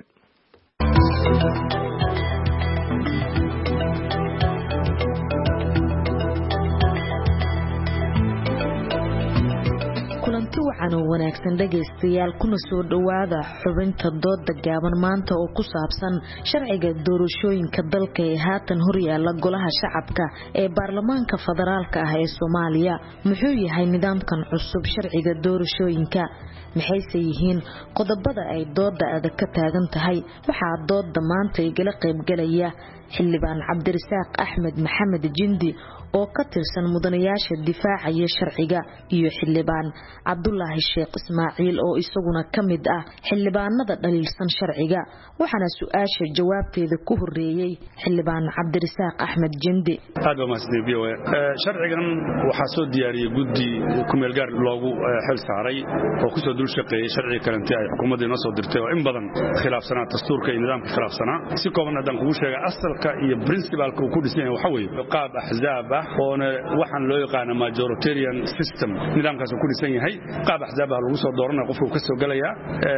kulanti kulanti wacan oo wanaagsan dhagaystayaal kuna soo dhawaada xubinta dooda gaaban maanta oo ku saabsan sharciga doorashooyinka dalka ee haatan horyaala golaha shacabka ee baarlamaanka federaalka ah ee Soomaaliya muxuu yahay nidaamkan cusub sharciga doorashooyinka maxayse yihiin qodobada ay dooda adag ka taagan tahay waxaa dooda maanta igala qayb galaya xildhibaan Cabdirasaaq Axmed Maxamed Jindi oo ka tirsan mudanayaasha difaacaya sharciga iyo xildhibaan Cabdullaahi Sheekh Ismaaciil oo isaguna kamid ah xildhibaanada dhaliilsan sharciga waxaana su'aasha jawaabteeda ku horeeyay xildhibaan Cabdirasaaq Axmed Jindi aad baa mas'uuliyo sharcigan waxa soo diyaariyay guddi ku meel gaar loogu xil saaray oo ku soo dul shaqeeyay sharciga karanti ay xukuumadda noo soo dirtay oo in badan khilaafsanaa dastuurka iyo nidaamka khilaafsanaa si kooban haddaan kugu sheegay asalka iyo principalka uu ku dhisan yahay waxa weeye qaab axzaab ah oo waxaan loo yaqaan majoritarian system nidaamkaas uu ku dhisan yahay qaab axzaab ah lagu soo dooranayo qofka uu ka soo galaya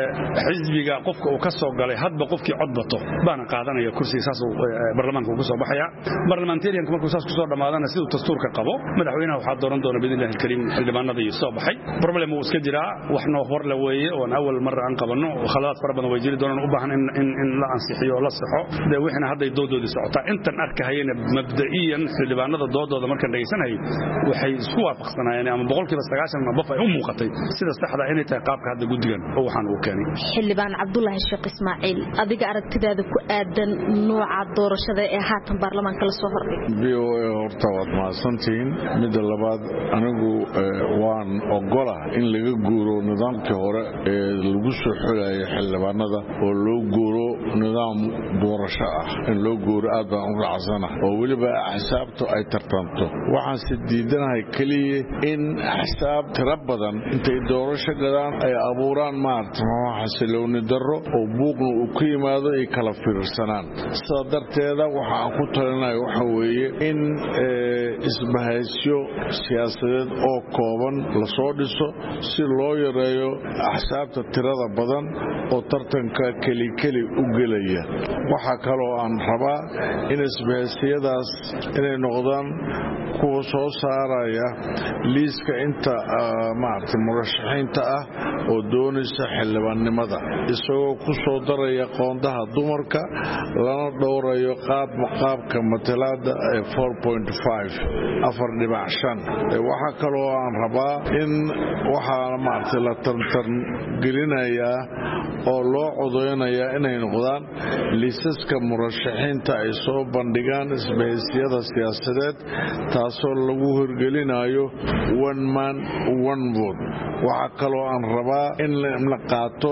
xisbiga qofka uu ka soo galay hadba qofkii cod bato baana qaadanaya kursiga saas uu baarlamaanka uu soo baxaya parliamentarian markuu saas ku soo dhamaadana sidoo dastuurka qabo madaxweynaha waxa dooran doona bidilaahi kariim xildhibaanada iyo soo baxay problem uu iska jiraa wax noo hor la weeye oo awal mar aan qabano khalaad fara badan way jiri doonaan u baahan in in la ansixiyo la saxo de wixina hadda doodooda socota intan arkahayna mabda'iyan xildhibaanada doodooda markan dhageysanahay waxay isku waafaqsanaayeen ama boqolkiiba sagaashan ma bafay u muuqatay sida saxda inay tahay qaabka hadda guddigan oo waxaan uu keenay xildhibaan Cabdullaahi Sheekh Ismaaciil adiga aragtidaada ku aadan nooca doorashada ee haatan baarlamaanka la soo hordhigay biyo horta waad maasantiin mid labaad anigu waan ogola in laga guuro nidaamkii hore ee lagu soo xulay xildhibaanada oo loo guuro nidaam doorasho ah in loo guuro aad baan u raacsana oo waliba xisaabtu ay tartanto waxaan si diidanahay kaliya in xisaab tira badan intay doorasho gadaan ay abuuraan maartay xasilooni darro oo buuqna uu ku yimaado ay kala fiirsanaan sida darteeda waxaan ku talinayo waxa weeye in isbahaysyo siyaasadeed oo kooban la soo dhiso si loo yareeyo axsaabta tirada badan oo tartanka keli keli u gelaya waxa kale oo aan rabaa in isbahaysiyadaas inay noqdaan kuwa soo saaraya liiska inta maartay murashaxiinta ah oo doonaysa xildhibaannimada isagoo ku soo daraya qoondaha dumarka lana dhowrayo qaab qaabka matalaada ee four point five afar dhibac shan waxa kale oo aan rabaa in waxaa maartay la tartan gelinayaa oo loo codeynayaa inay noqdaan liisaska murashaxiinta ay soo bandhigaan isbahaysiyada siyaasadeed taasoo lagu horgelinayo one man one vote waxa kaloo aan rabaa in la qaato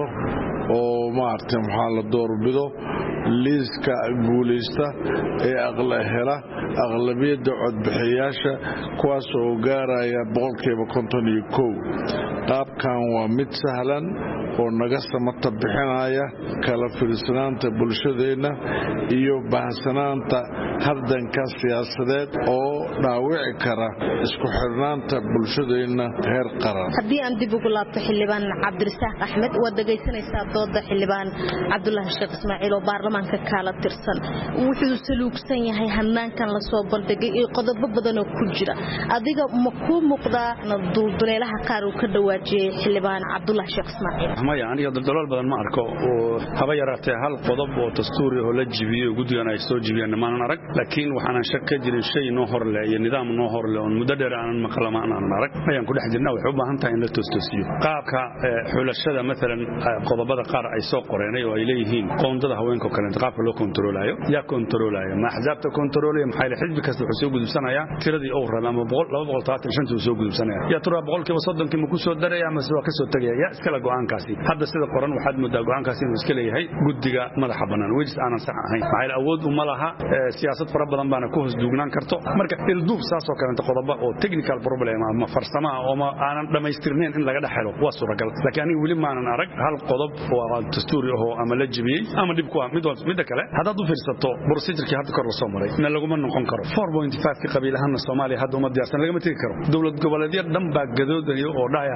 oo maartay maxaa la doorbido liiska guulaysta ee aqla hela aqlabiyadda codbixiyaasha kuwaas oo gaaraya boqolkiiba konton iyo kow qaabkan waa mid sahlan oo naga samata bixinaya kala fiirsanaanta bulshadeenna iyo bahsanaanta hardanka siyaasadeed oo dhaawici kara isku xirnaanta bulshadeenna heer qaran haddii aan dib ugu laabto xildhibaan Cabdirasaaq Axmed waad dhageysanaysaa dooda xildhibaan Cabdullaahi Sheekh Ismaaciil oo baarlamaanka kala tirsan wuxuu saluugsan yahay hanaankan la soo bandhigay iyo qodobo badan oo ku jira adiga ma ku muuqdaa duuduleelaha qaar uu ka dhawaajiyay xildhibaan Cabdullaahi Sheekh Ismaaciil maya aniga daldalool badan ma arko oo haba yaraatee hal qodob oo dastuuri oo la jibiyo guddigan ay soo jibiyeen maanan arag laakiin waxaan shak ka jirin shay noo hor leh iyo nidaam noo hor leh oo muddo dheer aan maqlama aan arag ayaan ku dhex jirnaa waxay u baahan tahay in la toostosiyo qaabka xulashada midalan qodobada qaar ay soo qoreen oo ay leeyihiin qoondada haweenka kale qaabka loo kontroolayo yaa kontroolayo ma axzaabta kontroolayo maxay la xisbi kasta wuxuu soo gudubsanaya tiradii uu rabay ama laba boqol todobaatan iyo shan uu soo gudubsanaya yaa tura boqolkiiba soddon ma ku soo daraya ama soo ka soo tagaya yaa iskala go'aankaasi hadda sida qoran waxaad moodaa go'aankaasi inuu iska leeyahay guddiga madaxa bannaan wajis aanan sax ahayn maxay awood u malaha siyaasad fara badan baana ku hoos duugnaan karto marka ilduub saas oo kale qodobo oo technical problem ama farsamo oo ma aanan dhamaystirnayn in laga dhaxelo waa suuragal laakiin aniga wali maanan arag hal qodob oo dastuuri ah ama la jibiyay ama dib ku ah mid walba mid kale hadaad u fiirsato procedure-kii hadda kor la soo maray in lagu ma noqon karo four point five ka qabiilahana Soomaaliya hadda uma diyaarsan laga ma tagi karo dawlad goboleedyada dhan baa gadoodaya oo dhaaya hadii laga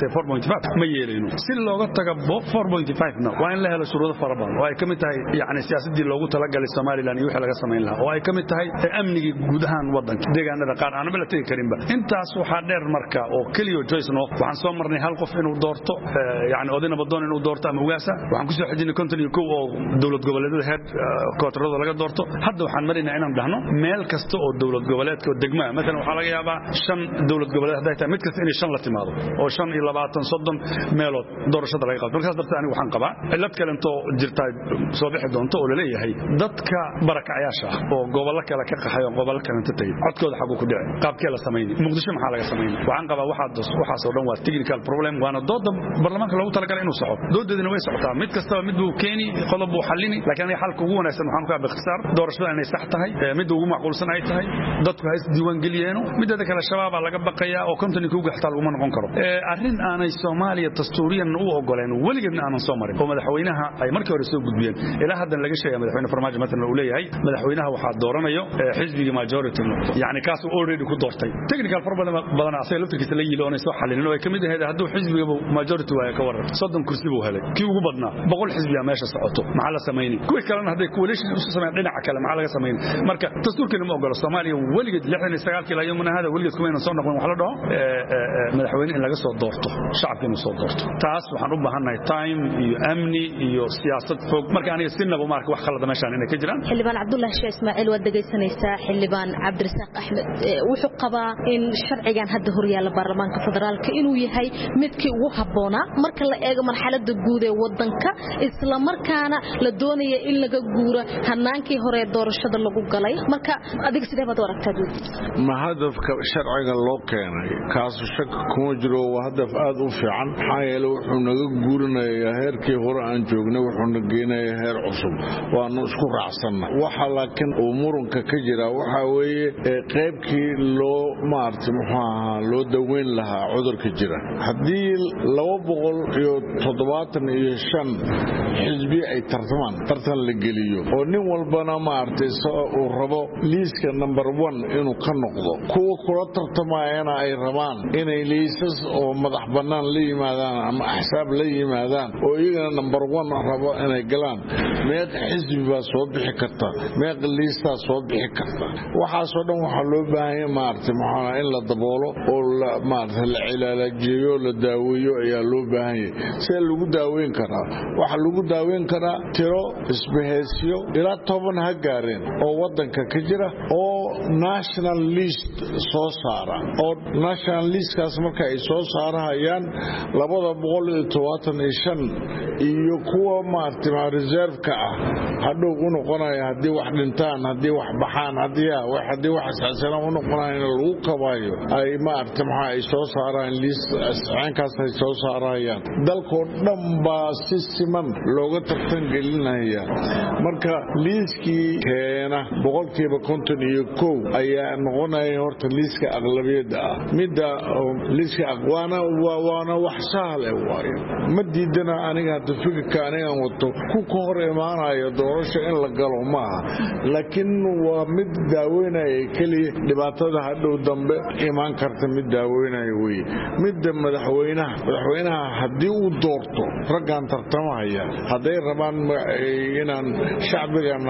keentay four point five ma yeelayno si looga tago four point five na waa in la helo shuruudo fara badan oo ay kamid tahay yaani siyaasadii loogu talagalay Soomaaliland iyo wixii laga sameyn lahaa oo ay kamid tahay amniga guud ahaan wadanka deegaanada qaar aan la tagi karinba intaas waxa dheer marka oo kaliya Joyce no waxaan soo marnay hal qof inuu doorto yaani odina badoon inuu doorto ama ugaasa waxaan ku soo xidinay konton iyo kow oo dawlad goboleedyada head kootarada laga doorto hadda waxaan marinaa inaan dhahno meel kasta oo dawlad goboleedka degmada mesela waxa laga yaabaa shan dawlad goboleed haday tahay mid kasta inay shan la timaado oo shan iyo labaatan soddon meelood doorashada laga qabto markaas darteed anigu waxaan qabaa cilad kale intoo jirta soo bixi doonto oo la leeyahay dadka barakacayaasha oo gobolka kale ka qaxay oo gobolka kale inta tagay codkooda xaq ku dhacay qaabkee la sameeyay muqdisho maxaa laga sameeyay waxaan qabaa waxa waxa soo dhan waa technical problem waana dooda barlamaanka loogu talagalay inuu saxo doodeedina way socotaa mid kasta mid uu keeni qodob uu xalini laakiin ay xalka ugu wanaagsan waxaan ka bikhtisaar doorashada inay sax tahay mid ugu macquulsan ay tahay dadku hay diiwaan galiyeen midda kale shabaab laga baqaya oo konton ku gaxtal uma noqon karo ee arin aanay Soomaaliya dastuuriyan u ogoleen waligeedna aanan soo marin oo madaxweynaha ay markii hore soo gudbiyeen ilaa hadda laga sheegay madaxweyne farmaajo mesela uu leeyahay madaxweynaha waxa dooranayo xisbiga majority yaani kaas uu already ku doortay technical problem badan asay laftirkiisa la yiiloonay soo xalin oo ay kamid ahayd hadduu xisbiga majority waa ka waran soddon kursi buu helay kii ugu badnaa boqol xisbiya meesha socoto maxaa la sameeyay kuwa kalena haday coalition u sameeyaan dhinaca kale maxaa laga sameeyay marka dastuurkeena ma ogolo Soomaaliya waligeed lixdan iyo sagaal kii ilaa hada waligeed kuma soo noqon wax la dhaho madaxweyne in laga soo doorto shacabka inuu soo doorto taas waxaan u baahanahay time iyo amni iyo siyaasad fog marka aniga sinaba marka wax khalad meeshan inay ka jiraan xildhibaan Cabdullaahi Sheekh Ismaaciil wad dhageysanaysaa xildhibaan Cabdirasaaq Axmed wuxuu qabaa in sharcigan hadda horyaala baarlamaanka federaalka inuu yahay midkii ugu habboona marka la eego marxaladda guud ee wadanka isla markaana la doonayo in laga guuro hanaankii hore doorashada lagu galay marka adiga sidee baad u aragtaa ma hadafka sharciga loo keenay kaas shak kuma jiro waa hadaf aad u fiican xayelo wuxuu naga guurinayaa heerkii hore aan joognay wuxuu naga geenayaa heer cusub waanu isku raacsanna waxa laakiin uu muranka ka jira waxa weeye qaybkii loo maartay muxuu ahaa loo daweyn lahaa cudurka jira haddii laba boqol iyo toddobaatan iyo shan xisbi ay tartamaan tartan la geliyo oo nin walbana maartay uu rabo liiska number one inuu ka noqdo kuwa kula tartamayana ay rabaan inay liisas oo madax banaan la yimaadaan ama axsaab la yimaadaan oo iyagana number one rabo inay galaan meeq xisbi baa soo bixi karta meeq liista soo bixi karta waxaas oo dhan waxa loo baahan yahay maartay maxaa in la daboolo oo la maartay la cilaajiyo la daaweeyo ayaa loo baahan yahay si lagu daaweyn karaa waxa lagu daaweyn karaa tiro isbahaysiyo ilaa toban ha gaareen oo wadanka ka jira oo national list soo saara oo national list kaas marka ay soo saarayaan labada boqol iyo todobaatan iyo shan iyo kuwa maartay reserve ka ah hadhow u noqonaya hadii wax dhintaan hadii wax baxaan hadii wax hadii wax asaasana u noqonaya lagu qabayo ay maartay waxa ay soo saaraan list asxaankaas ay soo saarayaan dalko dhan baa si siman looga tartan gelinaya marka liiskii keena boqolkiiba konton iyo kow ayaa noqonaya horta liiska aqlabiyada ah midda liiska aqwaana waana wax sahal ah waayo ma diidana aniga fikirka aniga wato ku hor imaanayo doorasho in la galo ma laakiin waa mid daaweynaya kaliya dhibaatada hadhow dambe imaan karta mid daaweynaya way mid madaxweynaha madaxweynaha hadii uu doorto raggan tartamaya haday rabaan inaan shacbigana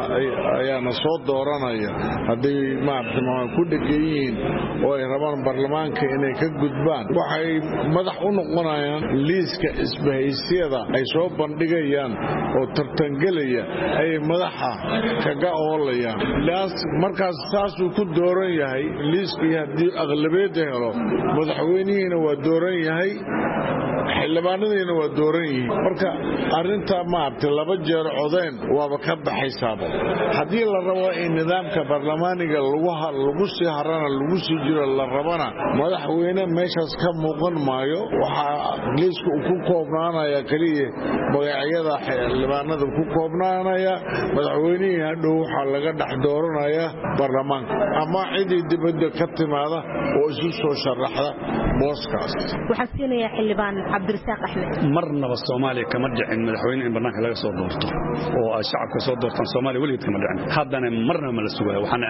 ayaana soo dooranaya haday maartay ku dhageeyeen oo ay rabaan baarlamaanka inay ka gudbaan waxay madax u noqonayaan liiska isbahaysiyada ay soo bandhigayaan oo tartangelaya ay madaxa kaga oolayaan laas markaas saas uu ku dooran yahay liiskii hadii aqlabiyad helo madaxweynihiina waa dooran yahay xildhibaanadiina waa dooran yihiin marka arinta maartay laba jeer codeyn waaba ka baxaysaaba hadii la rabo in nidaamka baarlamaaniga lagu lagu sii harana lagu sii jiro la rabana madaxweyne meeshaas ka muuqan maayo waxa liisku ku koobnaanaya kaliya magacyada xildhibaanada ku koobnaanaya madaxweynihi hadhow waxa laga dhax dooranaya baarlamaanka ama cidii dibadda ka timaada oo isu soo sharaxda booskaas waxa siinaya xildhibaan Cabdirasaaq Axmed marnaba Soomaaliya kama dhicin madaxweyne in barnaamij laga soo doorto oo ay shacabka soo doortaan Soomaaliya waligeed kama dhicin haddana marna ma la sugayo waxaan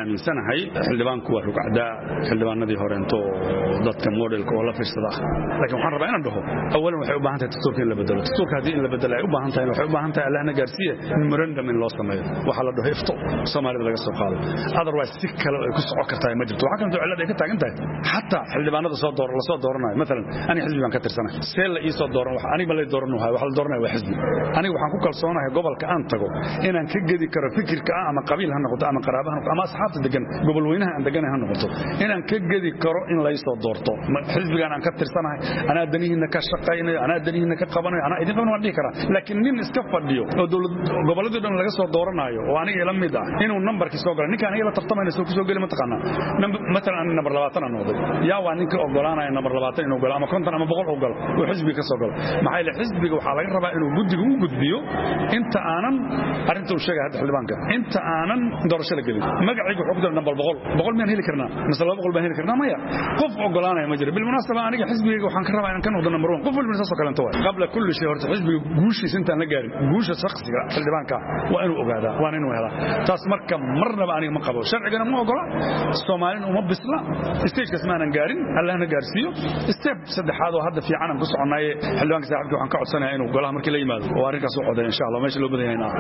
aaminsanahay xildhibaanku waa rugcada xildhibaanadii horeento dadka modelka oo la fiirsada laakiin waxaan rabaa inaan dhaho awalan waxay u baahan tahay dastuurka in la bedelo dastuurka haddii in la bedelo ay u baahan tahay waxay u baahan tahay allahna gaarsiiye memorandum in loo sameeyo waxa la dhaho ifto Soomaalida laga soo qaado otherwise si kale ay ku socon kartaa ma jirto waxa kan cilad ay ka taagan tahay hatta xildhibaanada soo door la soo dooranayo midalan ani xisbigan ka tirsanahay seel la ii soo dooran wax aniga la dooranayo waxa la dooranayo waa xisbi aniga waxaan ku kalsoonahay gobolka aan tago inaan ka gedi karo fikirka ama qabiil ha noqoto ama qaraabaha ama asxaabta degan gobol weynaha aan degan ha noqoto inaan ka gedi karo in la ii soo doorto xisbigan aan ka tirsanahay ana danihiina ka shaqeynayo ana danihiina ka qabanayo ana idin qabanayo dhigi kara laakiin nin iska fadhiyo oo dawlad gobolada dhan laga soo dooranayo oo aniga ila mid ah inuu numberkii soo galo ninka aniga la tartamayna soo soo gali ma taqaana مثلا أنا نمبر لبعتنا نقضي يا وانك أقولنا أنا نمبر لبعتنا نقول أما كنت أنا بقول أقول وحزبي كسر ما هي الحزب وحالك ربع إنه جدي هو جديو أنت أنا أنت وشجع هذا البنك أنت أنا درس لك ما قاعد يقول حقدر نمبر بقول بقول مين هي اللي كرنا مثلا بقول مين اللي كرنا ما هي قف أقولنا يا مجري بالمناسبة أنا حزبي وحنك ربع أنا كان هذا نمبر واحد قف بالمناسبة كلام توه قبل كل شيء هرت حزبي جوشي سنت أنا جاري جوش شخص في البنك وأنا أقعد وأنا إنه هذا تاسمر كم مرة بقى أنا ما قبل شرع أنا ما أقول الصوماليين وما بسلا استيج كسمانا جارين الله نجارسيو استيب صدق هذا وهذا في عنا قصة عناي حلوان كساعد وعن كعد سنة إنه قالها مركي لي ماذا واريك سوق إن شاء الله ماشي لو بدي هنا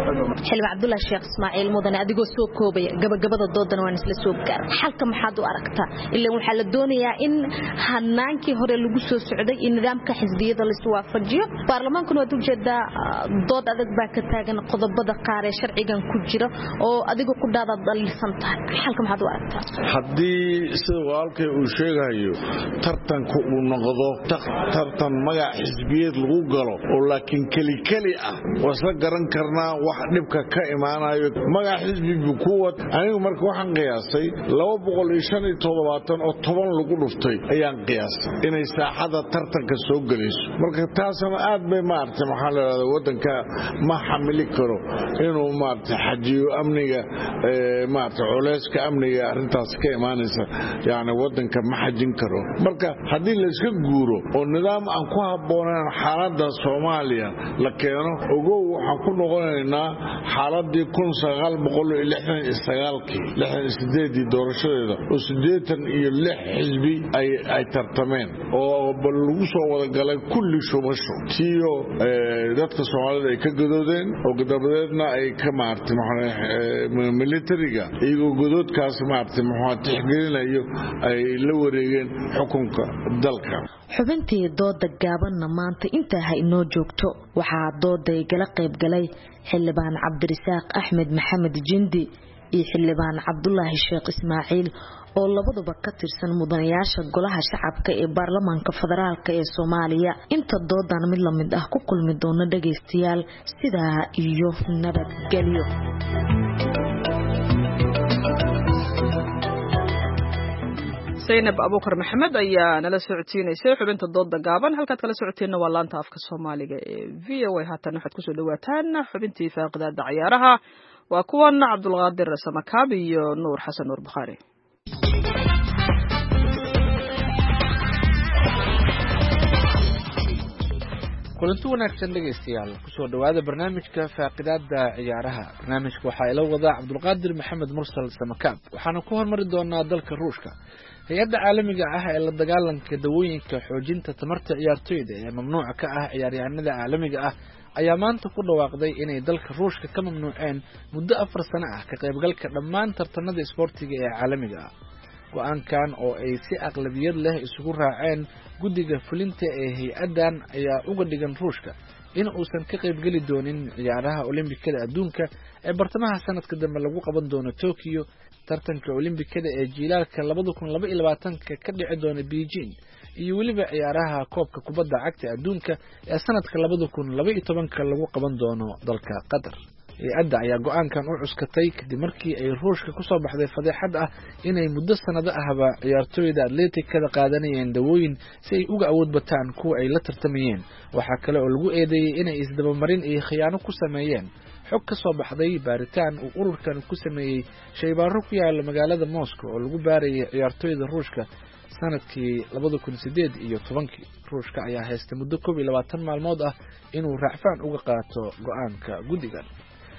حلو عبد الله الشيخ إسماعيل مدن أديكو سوق كوبي قبل قبل الضد نوانس لسوق كار حلقة محادو أركتا اللي محل الدنيا إن هنانكي هو اللي جسوا السعودية إن نظام كحزبية ضل استواء فجية برلمان كانوا توجد ضد أديك باكتاجن قضب بدأ قارئ شرعي جن كجرا أو أديكو كده ضل سنت حلقة محادو أركتا haddii sida walaalkay uu sheegayo tartanku uu noqdo tartan magac xisbiyeed lagu galo oo laakiin kali kali ah wasa garan karnaa wax dhibka ka imaanayo magac xisbigu kuwad anigu marka waxaan qiyaasay laba boqol iyo shan iyo todobaatan oo toban lagu dhuftay ayaan qiyaasay inay saaxada tartanka soo galayso marka taasna aad bay maartay maxaa la yiraahdaa wadanka ma xamili karo inuu maartay xajiyo amniga maartay culeyska amniga arintaas ka imaanaysa yaani wadanka ma xajin karo marka hadii la iska guuro oo nidaam aan ku haboonaan xaaladda Soomaaliya la keeno ogow waxaan ku noqonaynaa xaaladii kun sagaal boqol iyo lixdan iyo sagaal kii lixdan iyo sideed doorashadeeda oo siddeetan iyo lix xisbi ay ay tartameen oo bal lagu soo wada galay kulli shumasho tiyo dadka Soomaalida ay ka gadoodeen oo gadabadeedna ay ka maartay militariga iyo godoodkaas maartay tixgelinayo ay la wareegeen xukunka dalka xubintii dooda gaabanna maanta inta hay noo joogto waxaa dooday gala qayb galay xildhibaan Cabdirasaaq Axmed Maxamed Jindi iyo xildhibaan Cabdullaahi Sheekh Ismaaciil oo labaduba ka tirsan mudanayaasha golaha shacabka ee baarlamaanka federaalka ee Soomaaliya inta doodan mid la mid ah ku kulmi doona dhageystayaal sidaa iyo nabadgelyo Zainab Abuukar Maxamed ayaa nala socodsiinaysay xubinta dooda gaaban halkaad kala socoteena waa laanta afka Soomaaliga ee V O A haatan waxaad ku soo dhawaataan xubintii faaqidaada ciyaaraha waa kuwan Cabdulqaadir Samakaab iyo Nuur Xasan Nuur Bukhari kulanti wanaagsan dhegeystayaal ku soo dhawaada barnaamijka faaqidaada ciyaaraha barnaamijka waxaa ila wada Cabdulqaadir Maxamed Mursal Samakaab waxaana ku hormari doonaa dalka Ruushka hay'adda caalamiga ah ee la dagaalanka dawooyinka xoojinta tamarta ciyaartoyda ee mamnuuca ka ah ciyaaryahanada caalamiga ah ayaa maanta ku dhawaaqday inay dalka Ruushka ka mamnuuceen muddo afar sano ah ka qaybgalka dhammaan tartanada isboortiga ee caalamiga ah go'aankan oo ay si aqlabiyad leh isugu raaceen guddiga fulinta ee hay'addan ayaa uga dhigan Ruushka in uusan ka qaybgali doonin ciyaaraha Olimbikada adduunka ee bartamaha sanadka dambe lagu qaban doono Tokyo tartanka Olimbikada ee jiilaalka labada kun laba iyo labaatan ka dhici doona Beijing iyo waliba ciyaaraha koobka kubadda cagta adduunka ee sanadka labada kun laba iyo toban lagu qaban doono dalka Qatar hay'adda ayaa go'aankan u cuskatay kadib markii ay Ruushka ku soo baxday fadeexad ah inay muddo sanado ahba ciyaartoyda atleetikada qaadanayeen dawooyin si ay uga awood bataan kuwa ay la tartamayeen waxa kale oo lagu eedeeyay inay isdabamarin iyo khiyaano ku sameeyeen xog ka soo baxday baaritaan uu ururkan ku sameeyay shaybaaro ku yaala magaalada Moscow oo lagu baarayay ciyaartoyda Ruushka sanadkii labada kun sideed iyo tobankii Ruushka ayaa haystay muddo koob iyo labaatan maalmood ah inuu raacfaan uga qaato go'aanka guddigan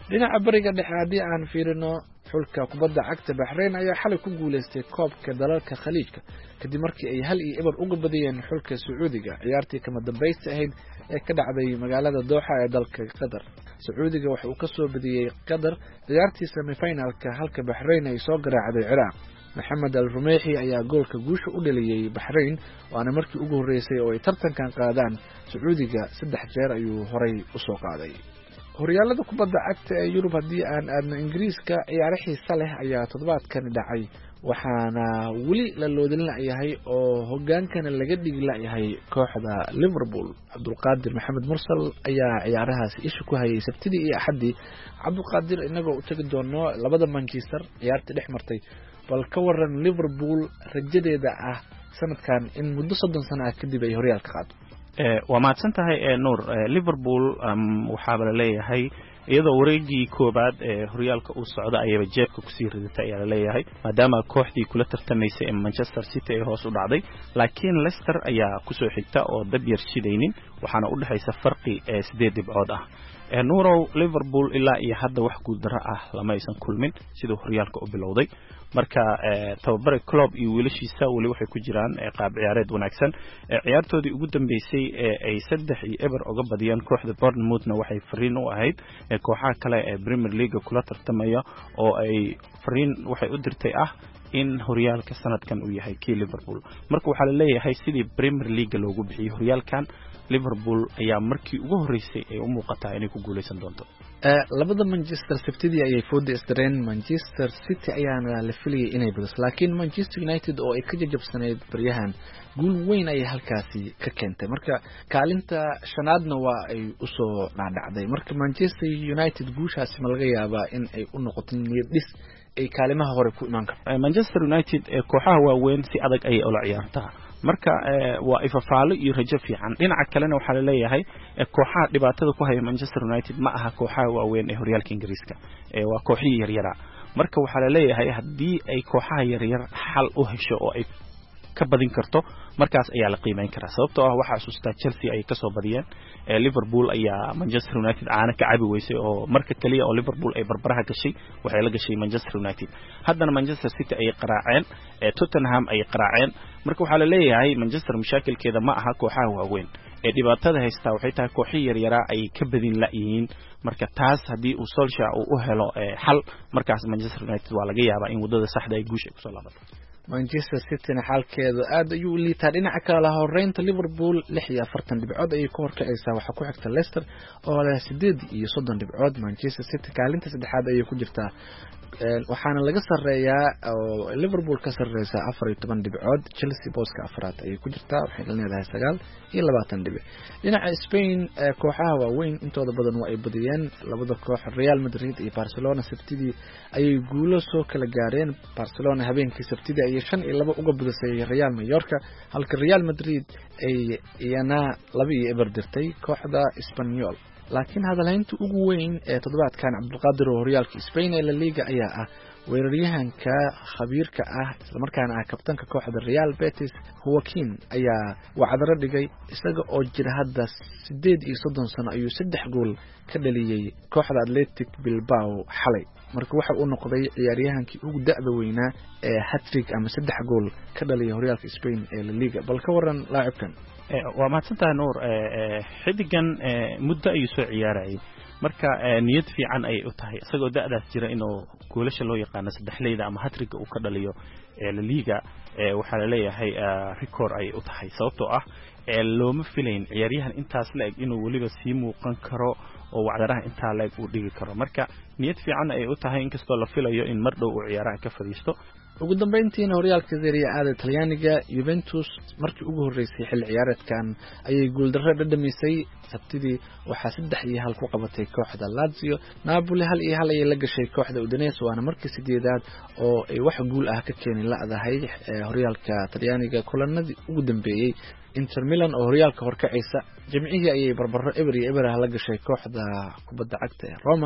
dhinaca bariga dhexe haddii aan fiirino xulka kubadda cagta Bahrain ayaa xalay ku guuleystay koobka dalalka khaliijka kadib markii ay hal iyo eber uga badiyeen xulka Sacuudiga ciyaartii kama dambaysta ahayd ee ka dhacday magaalada Doha ee dalka Qatar. Sacuudiga waxa uu ka soo badiyay Qatar ciyaartii semi-finalka halka Bahrain ay soo garaacday Ciraaq. Maxamed Al-Rumayhi ayaa goolka guusha u dhaliyay Bahrain waana markii ugu horeysay oo ay tartankan qaadaan. Sacuudiga saddex jeer ayuu horay u soo qaaday. horyaalada kubadda cagta ee Yurub haddii aan aadno Ingiriiska ciyaaro xiiso leh ayaa toddobaadkan dhacay waxaana weli la loodin layahay oo hogaankana laga dhigi layahay kooxda Liverpool. Cabdulqaadir Maxamed Mursal ayaa ciyaarahaas isha ku hayay Sabtidii iyo Axadii. Cabdulqaadir inagoo u tagi doono labada Manchester ciyaarta dhex martay bal ka waran Liverpool rajadeeda ah sanadkan in muddo soddon sano ah kadib ay horyaalka qaado. waa mahadsan tahay Nuur. Liverpool waxaa la leeyahay iyadoo wareegii koobaad ee horyaalka uu socdo ayaba jeebka ku sii ridatay ayaa la leeyahay maadaama kooxdii kula tartamaysay ee Manchester City ay hoos u dhacday laakiin Leicester ayaa ku soo xigta oo dab yar shidaynin waxaana u dhaxaysa farqi sideed dhibcood ah. Nuurow Liverpool ilaa iyo hadda wax guul darro ah lama aysan kulmin sidoo horyaalka u bilowday marka tababare Klopp iyo wiilashiisa wali waxay ku jiraan qaab ciyaareed wanaagsan. ciyaartoodii ugu dambeysay ee ay saddex iyo eber uga badiyeen kooxda Bournemouthna waxay fariin u ahayd kooxaha kale ee Premier League kula tartamaya oo ay fariin waxay u dirtay ah in horyaalka sanadkan uu yahay kii Liverpool. Marka waxa la leeyahay sidii Premier League loogu bixiyay horyaalkan Liverpool ayaa markii ugu horeysay ay u muuqataa inay ku guuleysan doonto. ee labada Manchester City ayay fooda istareen. Manchester City ayaana la filayay inay badiso laakiin Manchester United oo ay ka jajabsaneed baryahan guul weyn ay halkaasi ka keentay marka kaalinta shanaadna waa ay u soo dhaadhacday marka Manchester United guushaasi ma laga yaabaa in ay u noqoto niyad dhis ay kaalimaha hore ku iman karto. Manchester United ee kooxaha waaweyn si adag ay ula ciyaartaa marka waa ifafaalo iyo rajo fiican. dhinaca kalena waxa la leeyahay kooxaha dhibaatada ku haya Manchester United ma aha kooxaha waaweyn ee horyaalka Ingiriiska ee waa kooxihii yaryara marka waxa la leeyahay haddii ay kooxaha yaryar xal u hesho oo ay ka badin karto markaas ayaa la qiimeyn karaa sababtoo ah waxa xasuustaa Chelsea ay ka soo badiyeen Liverpool ayaa Manchester United caana ka cabi weysay oo marka kaliya oo Liverpool ay barbaraha gashay waxay la gashay Manchester United. haddana Manchester City ay qaraaceen Tottenham ay qaraaceen marka waxa la leeyahay Manchester mushakilkeeda ma aha kooxaha waaweyn ee dhibaatada haysta waxay tahay kooxihii yaryara ay ka badin la yihiin marka taas hadii uu Solskjaer uu u helo xal markaas Manchester United waa laga yaabaa in wadada saxda ay guusha ku soo laabato. Manchester City xalkeedu aad ayuu liitaa dhinaca kale horeynta Liverpool lix iyo afartan dhibcood ay ku horkacaysaa waxa ku xigta Leicester oo leh sideed iyo soddon dhibcood. Manchester City kaalinta saddexaad ayay ku jirtaa waxaana laga sareeyaa oo Liverpool ka sareysa afar iyo toban dhibcood. Chelsea booska afraad ayay ku jirtaa waxay leedahay sagaal iyo labaatan dhibic. dhinaca Spain kooxaha waaweyn intooda badan waa ay badiyeen labada koox Real Madrid iyo Barcelona Sabtidii ayay guulo soo kala gaareen. Barcelona habeenkii Sabtidii ay shan iyo laba uga badisay Real Mallorca halka Real Madrid ay iyana laba iyo eber dirtay kooxda Espanyol. laakiin hadalhaynta ugu weyn ee toddobaadkan Cabdulqaadir oo horyaalka Spain ee La Liga ayaa ah weeraryahanka khabiirka ah isla markaana ah kabtanka kooxda Real Betis Joaquin ayaa wacdaro dhigay isaga oo jira hadda sideed iyo soddon sano ayuu saddex gool ka dhaliyay kooxda Athletic Bilbao xalay marka waxa uu noqday ciyaaryahankii ugu da'da weynaa ee hat-trick ama saddex gool ka dhaliyay horyaalka Spain ee La Liga bal ka waran laacibkan. waa mahadsantahay Nuur. xidigan muddo ayuu soo ciyaarayay marka niyad fiican ay u tahay isagoo da'daas jira inuu goolasha loo yaqaan saddexleyda ama hat-trick uu ka dhaliyo La Liga waxa la leeyahay record ay u tahay sababtoo ah looma filayn ciyaaryahan intaas la eg inuu waliba sii muuqan karo oo wacdaraha inta la eg uu dhigi karo marka niyad fiican ay u tahay inkastoo la filayo in mar dhow uu ciyaaraha ka fariisto. ugu dambeyntiina horyaalka Serie A Talyaaniga Juventus markii ugu horeysay xil ciyaareedkan ayay gool darro dhadhamisay Sabtidii waxaa saddex iyo hal ku qabatay kooxda Lazio. Napoli hal iyo hal ay la gashay kooxda Udinese waana markii sideedaad oo ay wax guul ah ka keenin laadahay horyaalka Talyaaniga kulanadii ugu dambeeyay. Inter Milan oo horyaalka horkacaysa jimcihii ayay barbaro eber iyo eber la gashay kooxda kubadda cagta ee Roma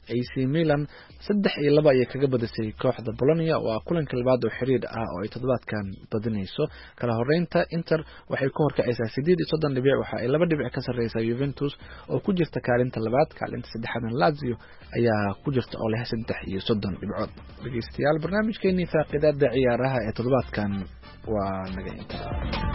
A C Milan saddex iyo laba ayay kaga badisay kooxda Bologna. Waa kulanka labaad oo xiriir ah oo ay toddobaadkan badinayso. Kala horeynta Inter waxay ku horkacaysaa sideed iyo soddon dhibic, waxa ay laba dhibic ka sarreysaa Juventus oo ku jirta kaalinta labaad. Kaalinta saddexaadna Lazio ayaa ku jirta oo leh saddex iyo soddon dhibcood. Dhageystayaal, barnaamijkeennii faaqidaada ciyaaraha ee toddobaadkan waa naga intaa.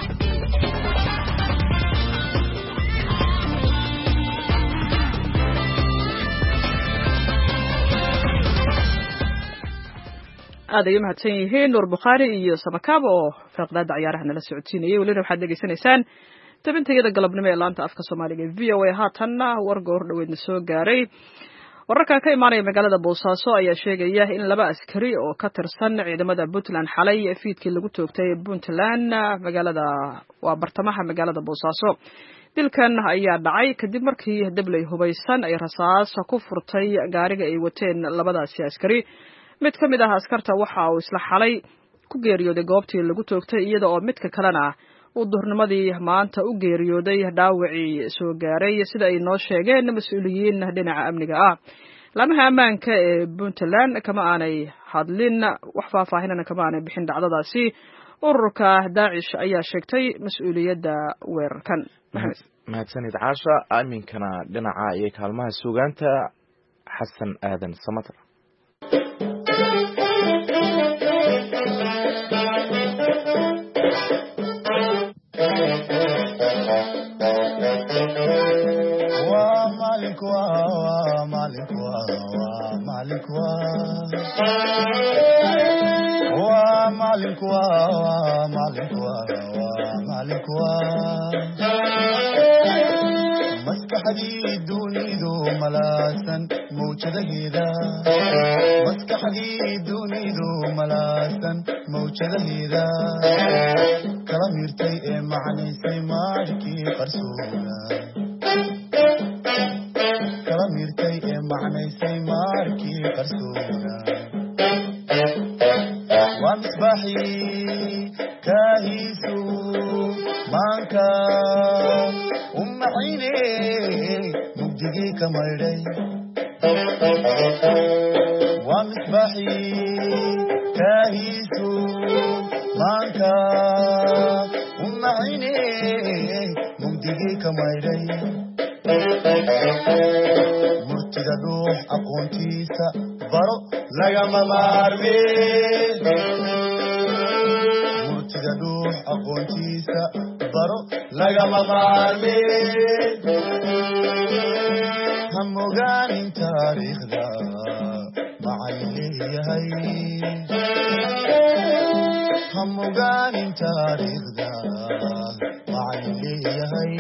aad ay u mahadsan yihiin Nuur Bukhaari iyo Samakaab oo faaqidaada ciyaaraha nala socodsiinayay. welina waxaad degeysanaysaan tabintayada galabnimo ee laanta afka Soomaaliga ee V O A. haatanna warga hor dhaweedna soo gaaray. wararka ka imaanaya magaalada Boosaaso ayaa sheegaya in laba askari oo ka tirsan ciidamada Puntland xalay fiidkii lagu toogtay Puntland magaalada waa bartamaha magaalada Boosaaso. dilkan ayaa dhacay kadib markii dablay hubaysan ay rasaas ku furtay gaariga ay wateen labadaasi askari. mid ka mid ah askarta waxa uu isla xalay ku geeriyooday goobtii lagu toogtay, iyada oo midka kalena uu duhurnimadii maanta u geeriyooday dhaawacii soo gaaray, sida ay noo sheegeen mas-uuliyiin dhinaca amniga ah. laamaha ammaanka ee Puntland kama aanay hadlin wax faahfaahinana kama aanay bixin dhacdadaasi. ururka Daacish ayaa sheegtay mas-uuliyadda weerarkan. mahadsanid Caasha. aaminkana dhinaca iyo kaalmaha suugaanta Xasan Aadan Samatar. maskaxdii dunidu malaasan mawjadaheeda maskaxdii dunidu malaasan mawjadaheeda kala miirtay ee macnaysay maarkii qarsoona kala miirtay ee macnaysay maarkii qarsoona waa misbaaxii kaahiisu maanka ummaxayne mugdigii ka maydhay waa misbaaxii kaahiisu maanka ummaxayne mugdigii ka maydhay murtida dhuux aqoontiisa baro lagama maarme murtida dhuux aqoontiisa baro lagama maarme ha mogaanin taariikhda macallin leeyahay ha mogaanin taariikhda macallin leeyahay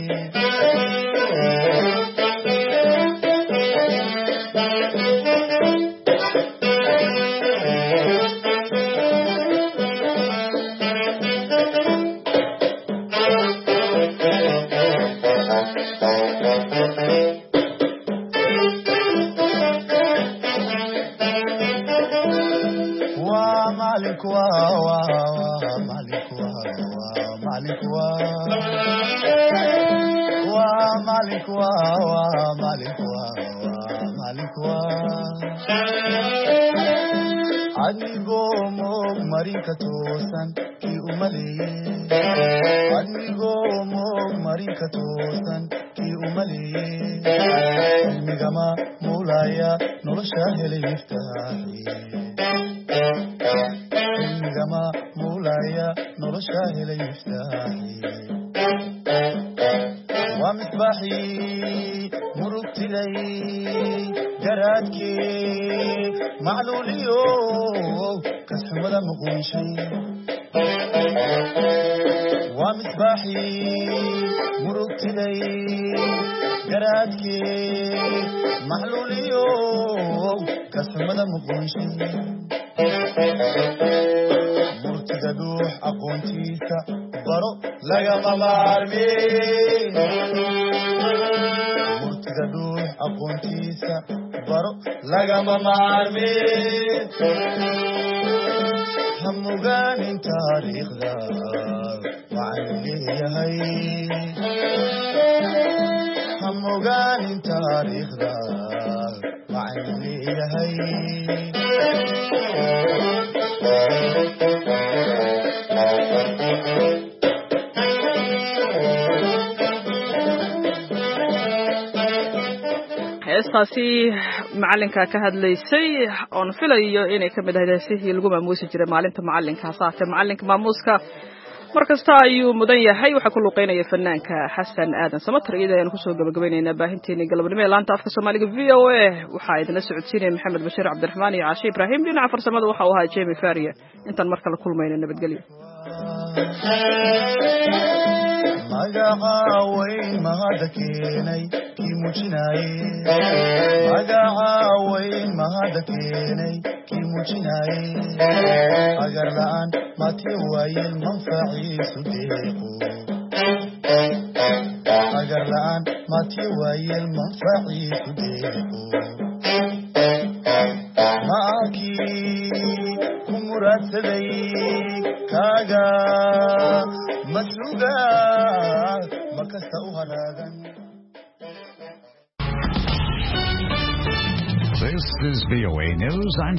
adigoo moog marinka toosan kii umaleeye adigoo moog marinka toosan kii umaleeye cilmigama muulaya nolosha helay miftaaxi cilmigama muulaya nolosha helay miftaaxi waa misbaaxii murugtilay garaadkii macluuliyo kasxumada muquunshay waa misbaaxii murugtilay garaadkii macluuliyo kasxumada muquunshay murtida dhuux aqoontiisa baro lagama maarme murtida dhuux aqoontiisa baro lagama maarme ha mogaanin taariikhda macallin leeyahay ha mogaanin taariikhda waxaan leeyahay heestaasi macalinka ka hadlaysay oon filayo inay ka mid ahayd heesihii lagu maamuusi jiray maalinta macalinka saate macalinka maamuuska markasta ayuu mudan yahay waxaa ku luuqeynaya fanaanka xasan aadan samatar iyada ayaan kusoo gabagabaynaynaa baahinteeni galabnimo ee laanta afka soomaaliga v o a waxaa idinla socodsiinaya maxamed bashiir cabdiraxmaan iyo caashe ibraahim dhinaca farsamada waxa uu ahaa jemi faria intaan mar kale kulmayno nabadgelyo magaca weyn mahad keenay kii muujinaaye magaca weyn mahad keenay kii muujinaaye agar la'aan mati waayeen manfaciisu deeqo agar la'aan mati waayeen manfaciisu deeqo maakii ku muraadsaday kaaga masluga makasta u haraagan. This is V O A News. I'm